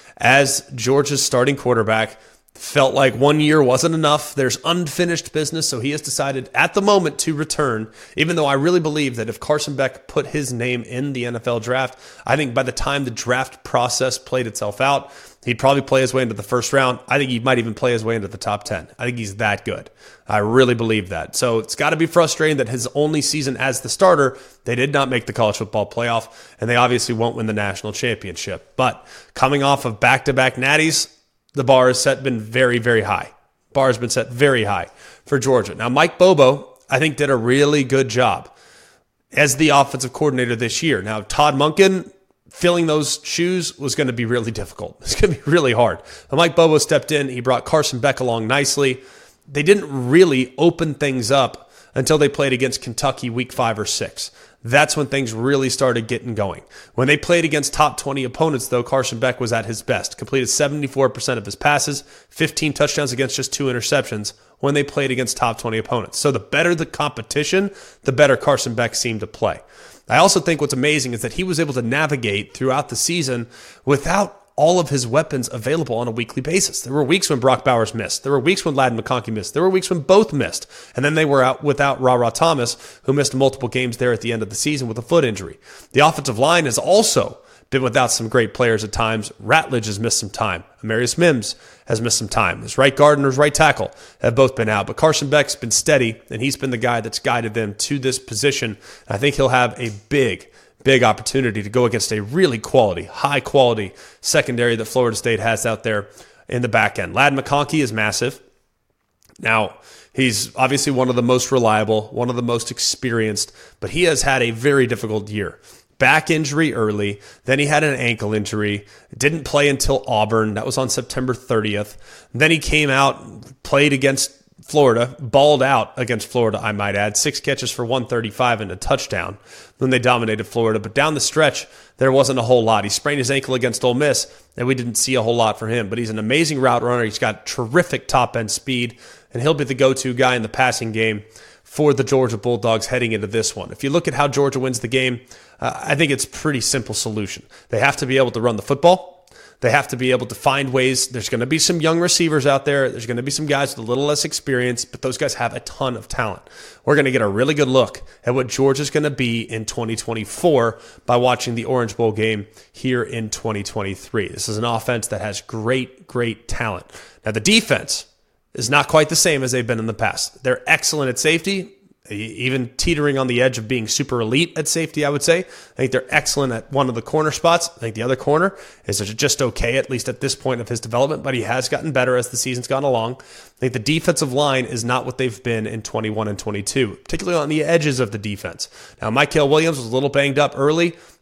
as Georgia's starting quarterback. Felt like one year wasn't enough. There's unfinished business, so he has decided at the moment to return, even though I really believe that if Carson Beck put his name in the N F L draft, I think by the time the draft process played itself out, he'd probably play his way into the first round. I think he might even play his way into the top ten. I think he's that good. I really believe that. So it's got to be frustrating that his only season as the starter, they did not make the college football playoff, and they obviously won't win the national championship. But coming off of back-to-back natties, the bar has set been very, very high. Bar has been set very high for Georgia. Now, Mike Bobo, I think, did a really good job as the offensive coordinator this year. Now, Todd Monken, filling those shoes was going to be really difficult. It's going to be really hard. But Mike Bobo stepped in. He brought Carson Beck along nicely. They didn't really open things up until they played against Kentucky week five or six. That's when things really started getting going. When they played against top twenty opponents, though, Carson Beck was at his best. Completed seventy-four percent of his passes, fifteen touchdowns against just two interceptions when they played against top twenty opponents. So the better the competition, the better Carson Beck seemed to play. I also think what's amazing is that he was able to navigate throughout the season without all of his weapons available on a weekly basis. There were weeks when Brock Bowers missed. There were weeks when Ladd McConkey missed. There were weeks when both missed. And then they were out without Ra-Ra Thomas, who missed multiple games there at the end of the season with a foot injury. The offensive line has also been without some great players at times. Ratledge has missed some time. Amarius Mims has missed some time. His right guard and his right tackle have both been out. But Carson Beck's been steady, and he's been the guy that's guided them to this position. I think he'll have a big Big opportunity to go against a really quality, high-quality secondary that Florida State has out there in the back end. Ladd McConkey is massive. Now, he's obviously one of the most reliable, one of the most experienced, but he has had a very difficult year. Back injury early, then he had an ankle injury, didn't play until Auburn. That was on September thirtieth. Then he came out, played against Florida, balled out against Florida, I might add. Six catches for one thirty-five and a touchdown when they dominated Florida. But down the stretch, there wasn't a whole lot. He sprained his ankle against Ole Miss, and we didn't see a whole lot from him. But he's an amazing route runner. He's got terrific top-end speed, and he'll be the go-to guy in the passing game for the Georgia Bulldogs heading into this one. If you look at how Georgia wins the game, uh, I think it's a pretty simple solution. They have to be able to run the football. They have to be able to find ways. There's going to be some young receivers out there. There's going to be some guys with a little less experience, but those guys have a ton of talent. We're going to get a really good look at what Georgia's going to be in twenty twenty-four by watching the Orange Bowl game here in twenty twenty-three. This is an offense that has great, great talent. Now, the defense is not quite the same as they've been in the past. They're excellent at safety, even teetering on the edge of being super elite at safety, I would say. I think they're excellent at one of the corner spots. I think the other corner is just okay, at least at this point of his development, but he has gotten better as the season's gone along. I think the defensive line is not what they've been in twenty-one and twenty-two, particularly on the edges of the defense. Now, Mykel Williams was a little banged up early,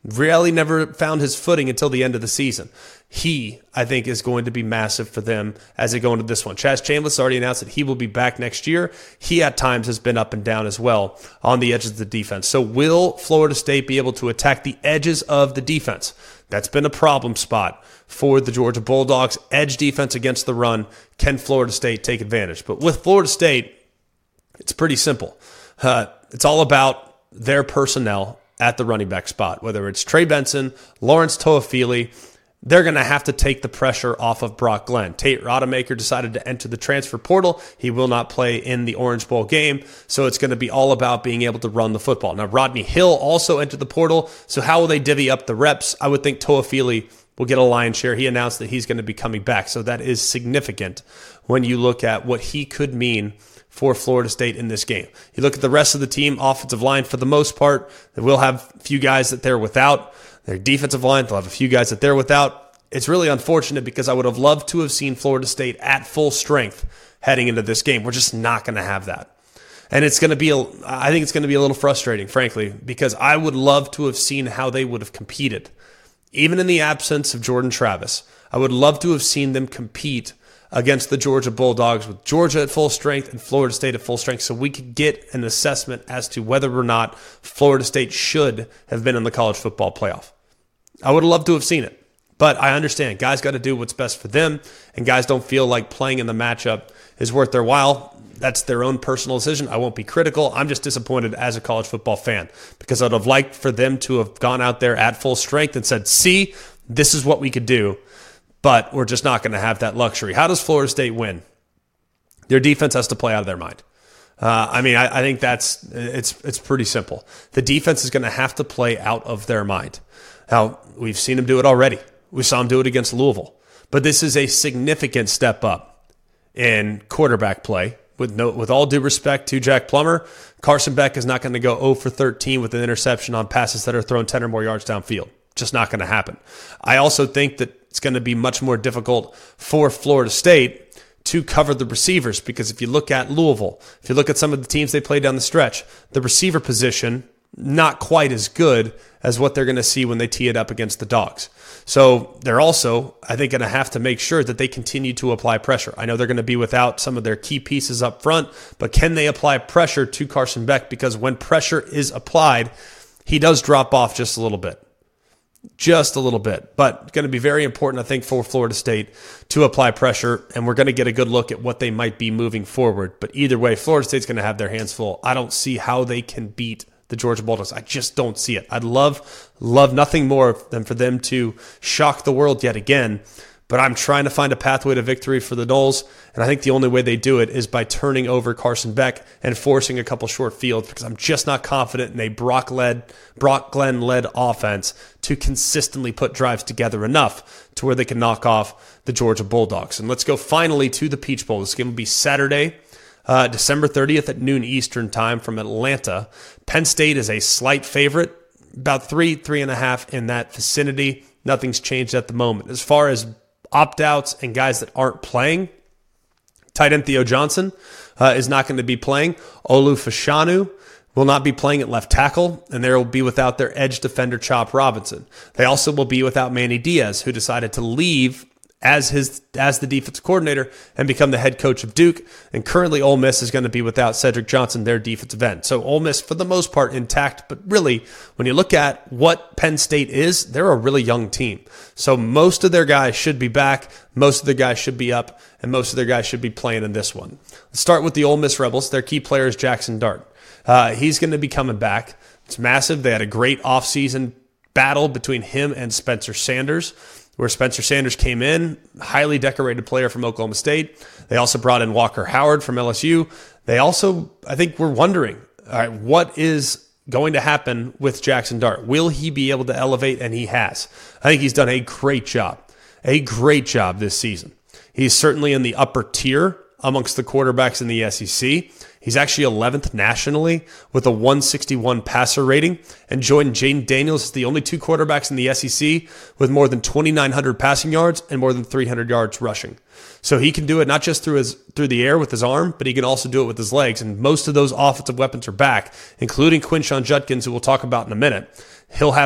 really never found his footing until the end of the season. He, I think, is going to be massive for them as they go into this one. Chaz Chambliss already announced that he will be back next year. He, at times, has been up and down as well on the edges of the defense. So will Florida State be able to attack the edges of the defense? That's been a problem spot for the Georgia Bulldogs. Edge defense against the run. Can Florida State take advantage? But with Florida State, it's pretty simple. Uh, it's all about their personnel at the running back spot, whether it's Trey Benson, Lawrence Toafili. They're going to have to take the pressure off of Brock Glenn. Tate Rodemaker decided to enter the transfer portal. He will not play in the Orange Bowl game, so it's going to be all about being able to run the football. Now, Rodney Hill also entered the portal, so how will they divvy up the reps? I would think Toafili will get a lion's share. He announced that he's going to be coming back, so that is significant when you look at what he could mean for Florida State in this game. You look at the rest of the team, offensive line, for the most part, they will have a few guys that they're without. Their defensive line, they'll have a few guys that they're without. It's really unfortunate because I would have loved to have seen Florida State at full strength heading into this game. We're just not going to have that. And it's going to be, a, I think it's going to be a little frustrating, frankly, because I would love to have seen how they would have competed. Even in the absence of Jordan Travis, I would love to have seen them compete against the Georgia Bulldogs with Georgia at full strength and Florida State at full strength, so we could get an assessment as to whether or not Florida State should have been in the college football playoff. I would have loved to have seen it, but I understand guys got to do what's best for them, and guys don't feel like playing in the matchup is worth their while. That's their own personal decision. I won't be critical. I'm just disappointed as a college football fan because I'd have liked for them to have gone out there at full strength and said, see, this is what we could do. But we're just not going to have that luxury. How does Florida State win? Their defense has to play out of their mind. Uh, I mean, I, I think that's it's it's pretty simple. The defense is going to have to play out of their mind. Now, we've seen them do it already. We saw them do it against Louisville. But this is a significant step up in quarterback play. With no, with all due respect to Jack Plummer, Carson Beck is not going to go zero for thirteen with an interception on passes that are thrown ten or more yards downfield. Just not going to happen. I also think that it's going to be much more difficult for Florida State to cover the receivers because if you look at Louisville, if you look at some of the teams they play down the stretch, the receiver position, not quite as good as what they're going to see when they tee it up against the Dogs. So they're also, I think, going to have to make sure that they continue to apply pressure. I know they're going to be without some of their key pieces up front, but can they apply pressure to Carson Beck? Because when pressure is applied, he does drop off just a little bit. Just a little bit, but going to be very important, I think, for Florida State to apply pressure, and we're going to get a good look at what they might be moving forward. But either way, Florida State's going to have their hands full. I don't see how they can beat the Georgia Bulldogs. I just don't see it. I'd love, love nothing more than for them to shock the world yet again, but I'm trying to find a pathway to victory for the Noles, and I think the only way they do it is by turning over Carson Beck and forcing a couple short fields because I'm just not confident in a Brock-led, Brock Glenn-led offense to consistently put drives together enough to where they can knock off the Georgia Bulldogs. And let's go finally to the Peach Bowl. This game will be Saturday, uh, December thirtieth at noon Eastern time from Atlanta. Penn State is a slight favorite, about three, three and a half in that vicinity. Nothing's changed at the moment. As far as opt-outs and guys that aren't playing, tight end Theo Johnson uh, is not going to be playing. Olu Fashanu will not be playing at left tackle, and they will be without their edge defender Chop Robinson. They also will be without Manny Diaz, who decided to leave as his as the defensive coordinator and become the head coach of Duke. And currently Ole Miss is going to be without Cedric Johnson, their defensive end. So Ole Miss, for the most part, intact. But really, when you look at what Penn State is, they're a really young team. So most of their guys should be back. Most of their guys should be up. And most of their guys should be playing in this one. Let's start with the Ole Miss Rebels. Their key player is Jackson Dart. Uh, he's going to be coming back. It's massive. They had a great offseason battle between him and Spencer Sanders, where Spencer Sanders came in, highly decorated player from Oklahoma State. They also brought in Walker Howard from L S U. They also, I think, were wondering, all right, what is going to happen with Jackson Dart? Will he be able to elevate? And he has. I think he's done a great job, a great job this season. He's certainly in the upper tier amongst the quarterbacks in the S E C. He's actually eleventh nationally with a one sixty-one passer rating. And joined Jayden Daniels as the only two quarterbacks in the S E C with more than twenty-nine hundred passing yards and more than three hundred yards rushing. So he can do it not just through his through the air with his arm, but he can also do it with his legs. And most of those offensive weapons are back, including Quinshon Judkins, who we'll talk about in a minute. He'll have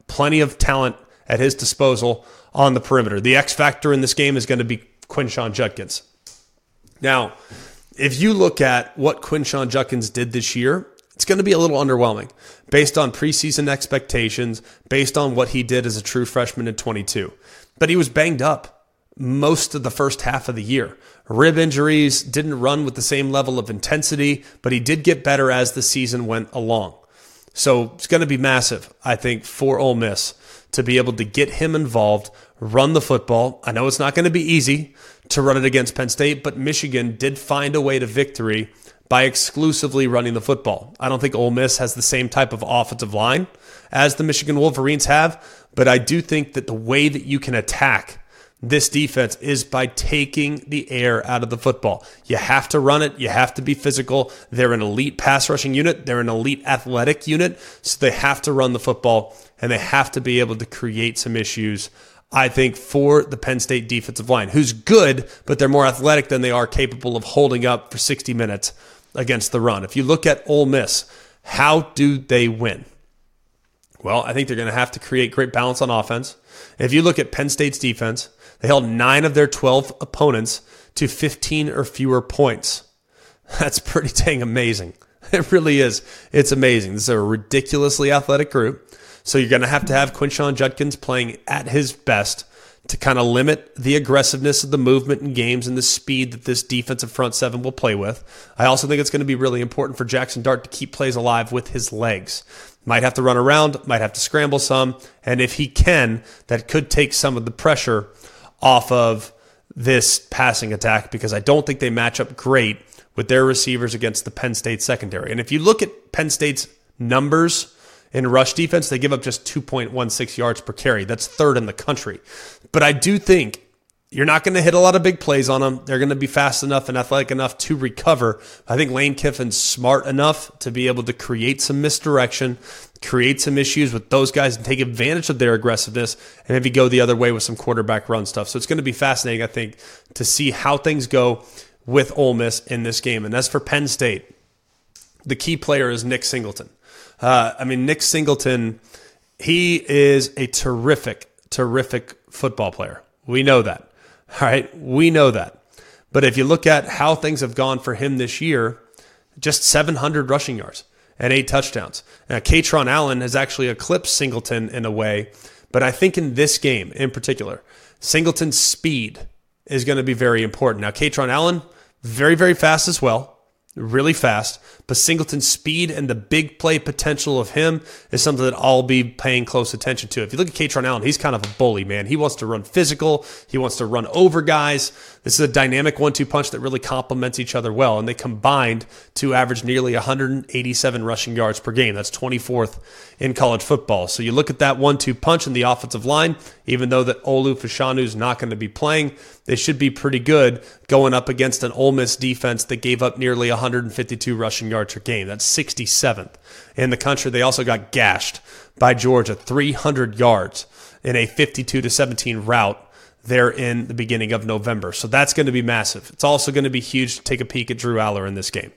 plenty of talent at his disposal on the perimeter. The X factor in this game is going to be Quinshon Judkins. Now, if you look at what Quinshon Judkins did this year, it's going to be a little underwhelming based on preseason expectations, based on what he did as a true freshman in twenty-two. But he was banged up most of the first half of the year. Rib injuries, didn't run with the same level of intensity, but he did get better as the season went along. So it's going to be massive, I think, for Ole Miss to be able to get him involved, run the football. I know it's not going to be easy to run it against Penn State, but Michigan did find a way to victory by exclusively running the football. I don't think Ole Miss has the same type of offensive line as the Michigan Wolverines have, but I do think that the way that you can attack this defense is by taking the air out of the football. You have to run it. You have to be physical. They're an elite pass rushing unit. They're an elite athletic unit, so they have to run the football, and they have to be able to create some issues, I think, for the Penn State defensive line, who's good, but they're more athletic than they are capable of holding up for sixty minutes against the run. If you look at Ole Miss, how do they win? Well, I think they're going to have to create great balance on offense. If you look at Penn State's defense, they held nine of their twelve opponents to fifteen or fewer points. That's pretty dang amazing. It really is. It's amazing. This is a ridiculously athletic group. So you're going to have to have Quinshon Judkins playing at his best to kind of limit the aggressiveness of the movement in games and the speed that this defensive front seven will play with. I also think it's going to be really important for Jackson Dart to keep plays alive with his legs. Might have to run around, might have to scramble some, and if he can, that could take some of the pressure off of this passing attack, because I don't think they match up great with their receivers against the Penn State secondary. And if you look at Penn State's numbers in rush defense, they give up just two point one six yards per carry. That's third in the country. But I do think you're not going to hit a lot of big plays on them. They're going to be fast enough and athletic enough to recover. I think Lane Kiffin's smart enough to be able to create some misdirection, create some issues with those guys and take advantage of their aggressiveness, and maybe go the other way with some quarterback run stuff. So it's going to be fascinating, I think, to see how things go with Ole Miss in this game. And as for Penn State, the key player is Nick Singleton. Uh, I mean, Nick Singleton, he is a terrific, terrific football player. We know that. All right, we know that. But if you look at how things have gone for him this year, just seven hundred rushing yards and eight touchdowns. Now, Katron Allen has actually eclipsed Singleton in a way, but I think in this game in particular, Singleton's speed is going to be very important. Now, Katron Allen, very, very fast as well. Really fast, but Singleton's speed and the big play potential of him is something that I'll be paying close attention to. If you look at Katron Allen, he's kind of a bully, man. He wants to run physical. He wants to run over guys. This is a dynamic one two punch that really complements each other well, and they combined to average nearly one hundred eighty-seven rushing yards per game. That's twenty-fourth in college football. So you look at that one two punch in the offensive line, even though that Olu Fashanu is not going to be playing, they should be pretty good going up against an Ole Miss defense that gave up nearly one hundred fifty-two rushing yards per game. That's sixty-seventh in the country. They also got gashed by Georgia, three hundred yards in a fifty-two to seventeen rout there in the beginning of November. So that's going to be massive. It's also going to be huge to take a peek at Drew Aller in this game.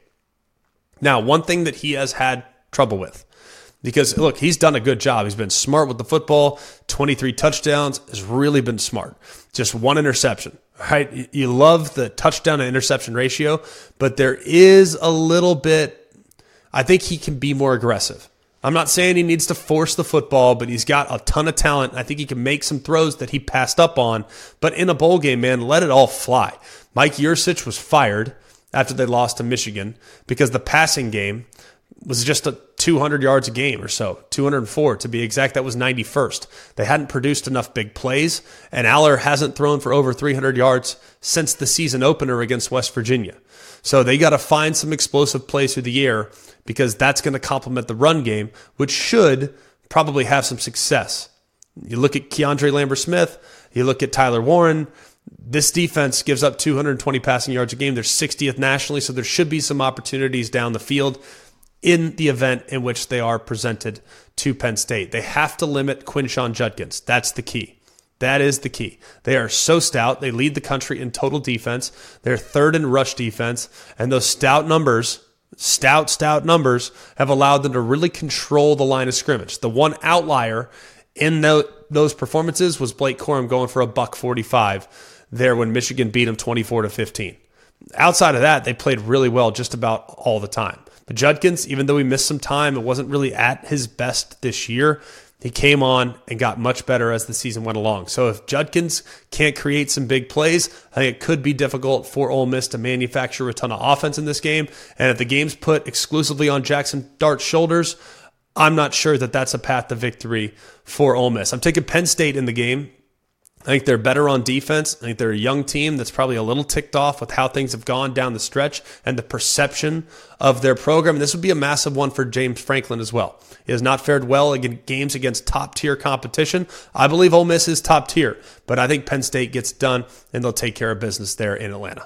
Now, one thing that he has had trouble with, because, look, he's done a good job. He's been smart with the football, twenty-three touchdowns, has really been smart. Just one interception, right? You love the touchdown to interception ratio, but there is a little bit, I think he can be more aggressive. I'm not saying he needs to force the football, but he's got a ton of talent. I think he can make some throws that he passed up on. But in a bowl game, man, let it all fly. Mike Yurcich was fired after they lost to Michigan because the passing game was just a two hundred yards a game or so, two hundred four to be exact. That was ninety-first. They hadn't produced enough big plays, and Aller hasn't thrown for over three hundred yards since the season opener against West Virginia. So they got to find some explosive plays through the air because that's going to complement the run game, which should probably have some success. You look at Keandre Lambert-Smith, you look at Tyler Warren. This defense gives up two hundred twenty passing yards a game. They're sixtieth nationally, so there should be some opportunities down the field in the event in which they are presented to Penn State. They have to limit Quinshon Judkins. That's the key. That is the key. They are so stout. They lead the country in total defense. They're third in rush defense. And those stout numbers, stout, stout numbers, have allowed them to really control the line of scrimmage. The one outlier in the, those performances was Blake Corum going for a buck forty-five there when Michigan beat him twenty-four to fifteen. Outside of that, they played really well just about all the time. But Judkins, even though he missed some time, it wasn't really at his best this year. He came on and got much better as the season went along. So if Judkins can't create some big plays, I think it could be difficult for Ole Miss to manufacture a ton of offense in this game. And if the game's put exclusively on Jackson Dart's shoulders, I'm not sure that that's a path to victory for Ole Miss. I'm taking Penn State in the game. I think they're better on defense. I think they're a young team that's probably a little ticked off with how things have gone down the stretch and the perception of their program. And this would be a massive one for James Franklin as well. He has not fared well in games against top-tier competition. I believe Ole Miss is top tier, but I think Penn State gets done, and they'll take care of business there in Atlanta.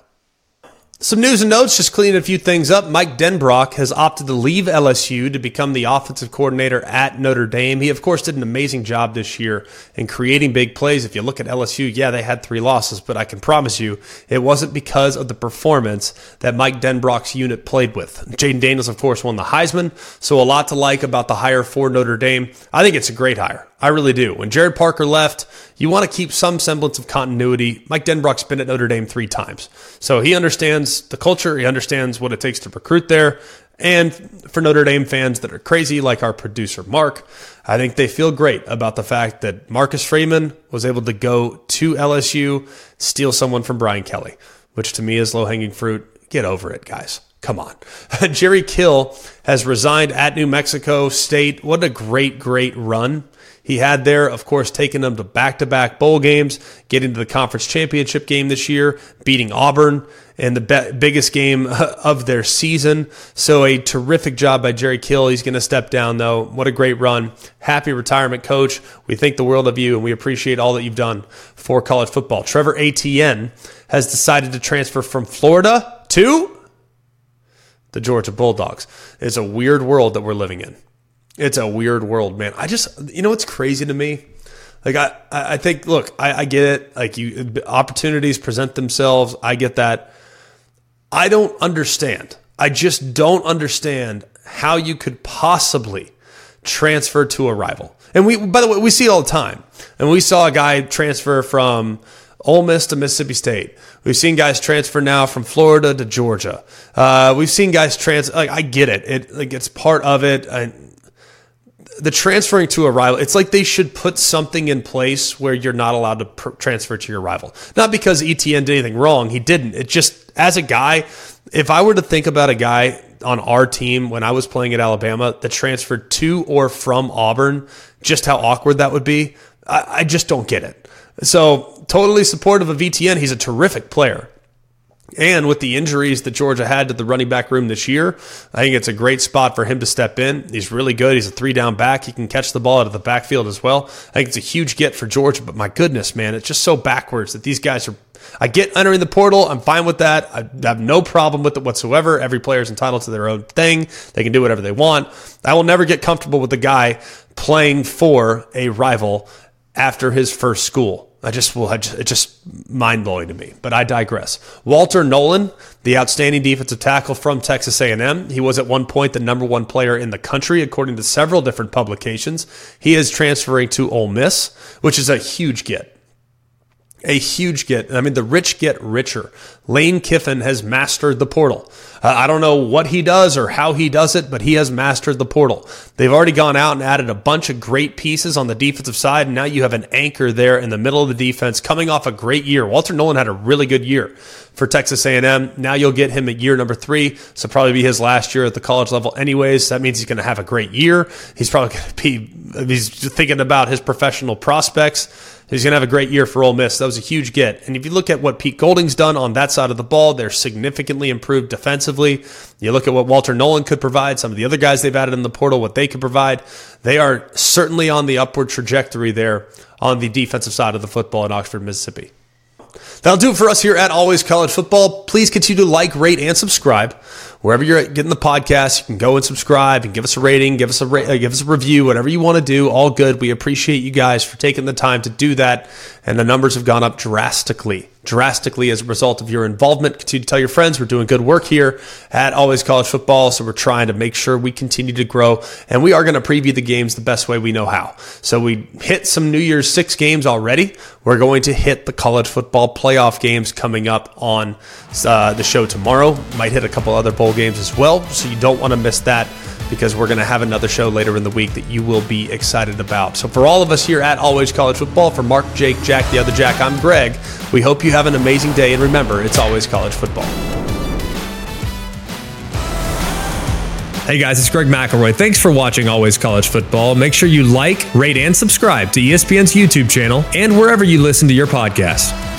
Some news and notes, just cleaning a few things up. Mike Denbrock has opted to leave L S U to become the offensive coordinator at Notre Dame. He, of course, did an amazing job this year in creating big plays. If you look at L S U, yeah, they had three losses, but I can promise you it wasn't because of the performance that Mike Denbrock's unit played with. Jaden Daniels, of course, won the Heisman, so a lot to like about the hire for Notre Dame. I think it's a great hire. I really do. When Jared Parker left, you want to keep some semblance of continuity. Mike Denbrock's been at Notre Dame three times. So he understands the culture. He understands what it takes to recruit there. And for Notre Dame fans that are crazy, like our producer, Mark, I think they feel great about the fact that Marcus Freeman was able to go to L S U, steal someone from Brian Kelly, which to me is low-hanging fruit. Get over it, guys. Come on. Jerry Kill has resigned at New Mexico State. What a great, great run he had there. Of course, taking them to back-to-back bowl games, getting to the conference championship game this year, beating Auburn in the be- biggest game of their season. So a terrific job by Jerry Kill. He's going to step down, though. What a great run. Happy retirement, Coach. We think the world of you, and we appreciate all that you've done for college football. Trevor Etienne has decided to transfer from Florida to the Georgia Bulldogs. It's a weird world that we're living in. It's a weird world, man. I just, you know what's crazy to me? Like, I, I think, look, I, I get it. Like, you, opportunities present themselves. I get that. I don't understand. I just don't understand how you could possibly transfer to a rival. And we, by the way, we see it all the time. And we saw a guy transfer from Ole Miss to Mississippi State. We've seen guys transfer now from Florida to Georgia. Uh, we've seen guys transfer. Like, I get it. It like it's part of it. I, the transferring to a rival, it's like they should put something in place where you're not allowed to pr- transfer to your rival. Not because Etienne did anything wrong. He didn't. It just, as a guy, if I were to think about a guy on our team when I was playing at Alabama that transferred to or from Auburn, just how awkward that would be, I, I just don't get it. So totally supportive of Etienne. He's a terrific player. And with the injuries that Georgia had to the running back room this year, I think it's a great spot for him to step in. He's really good. He's a three-down back. He can catch the ball out of the backfield as well. I think it's a huge get for Georgia, but my goodness, man, it's just so backwards that these guys are – I get entering the portal. I'm fine with that. I have no problem with it whatsoever. Every player is entitled to their own thing. They can do whatever they want. I will never get comfortable with the guy playing for a rival after his first school. I just will. It's just mind blowing to me. But I digress. Walter Nolan, the outstanding defensive tackle from Texas A and M, he was at one point the number one player in the country, according to several different publications. He is transferring to Ole Miss, which is a huge get. A huge get. I mean, the rich get richer. Lane Kiffin has mastered the portal. Uh, I don't know what he does or how he does it, but he has mastered the portal. They've already gone out and added a bunch of great pieces on the defensive side, and now you have an anchor there in the middle of the defense coming off a great year. Walter Nolan had a really good year for Texas A and M. Now you'll get him at year number three, so probably be his last year at the college level anyways. That means he's going to have a great year. He's probably going to be, he's thinking about his professional prospects. He's going to have a great year for Ole Miss. That was a huge get. And if you look at what Pete Golding's done on that side of the ball, they're significantly improved defensively. You look at what Walter Nolan could provide, some of the other guys they've added in the portal, what they could provide. They are certainly on the upward trajectory there on the defensive side of the football in Oxford, Mississippi. That'll do it for us here at Always College Football. Please continue to like, rate, and subscribe. Wherever you're getting the podcast, you can go and subscribe and give us a rating, give us a ra- uh, give us a review, whatever you want to do. All good. We appreciate you guys for taking the time to do that, and the numbers have gone up drastically drastically as a result of your involvement. Continue to tell your friends we're doing good work here at Always College Football, so we're trying to make sure we continue to grow, and we are going to preview the games the best way we know how. So we hit some New Year's Six games already. We're going to hit the college football playoff games coming up on uh, the show tomorrow. Might hit a couple other bowl games as well, so you don't want to miss that, because we're going to have another show later in the week that you will be excited about. So for all of us here at Always College Football, for Mark, Jake, Jack, the other Jack, I'm Greg. We hope you have an amazing day, and remember, it's always college football. Hey guys, it's Greg McElroy. Thanks for watching Always College Football. Make sure you like, rate, and subscribe to E S P N's YouTube channel and wherever you listen to your podcasts.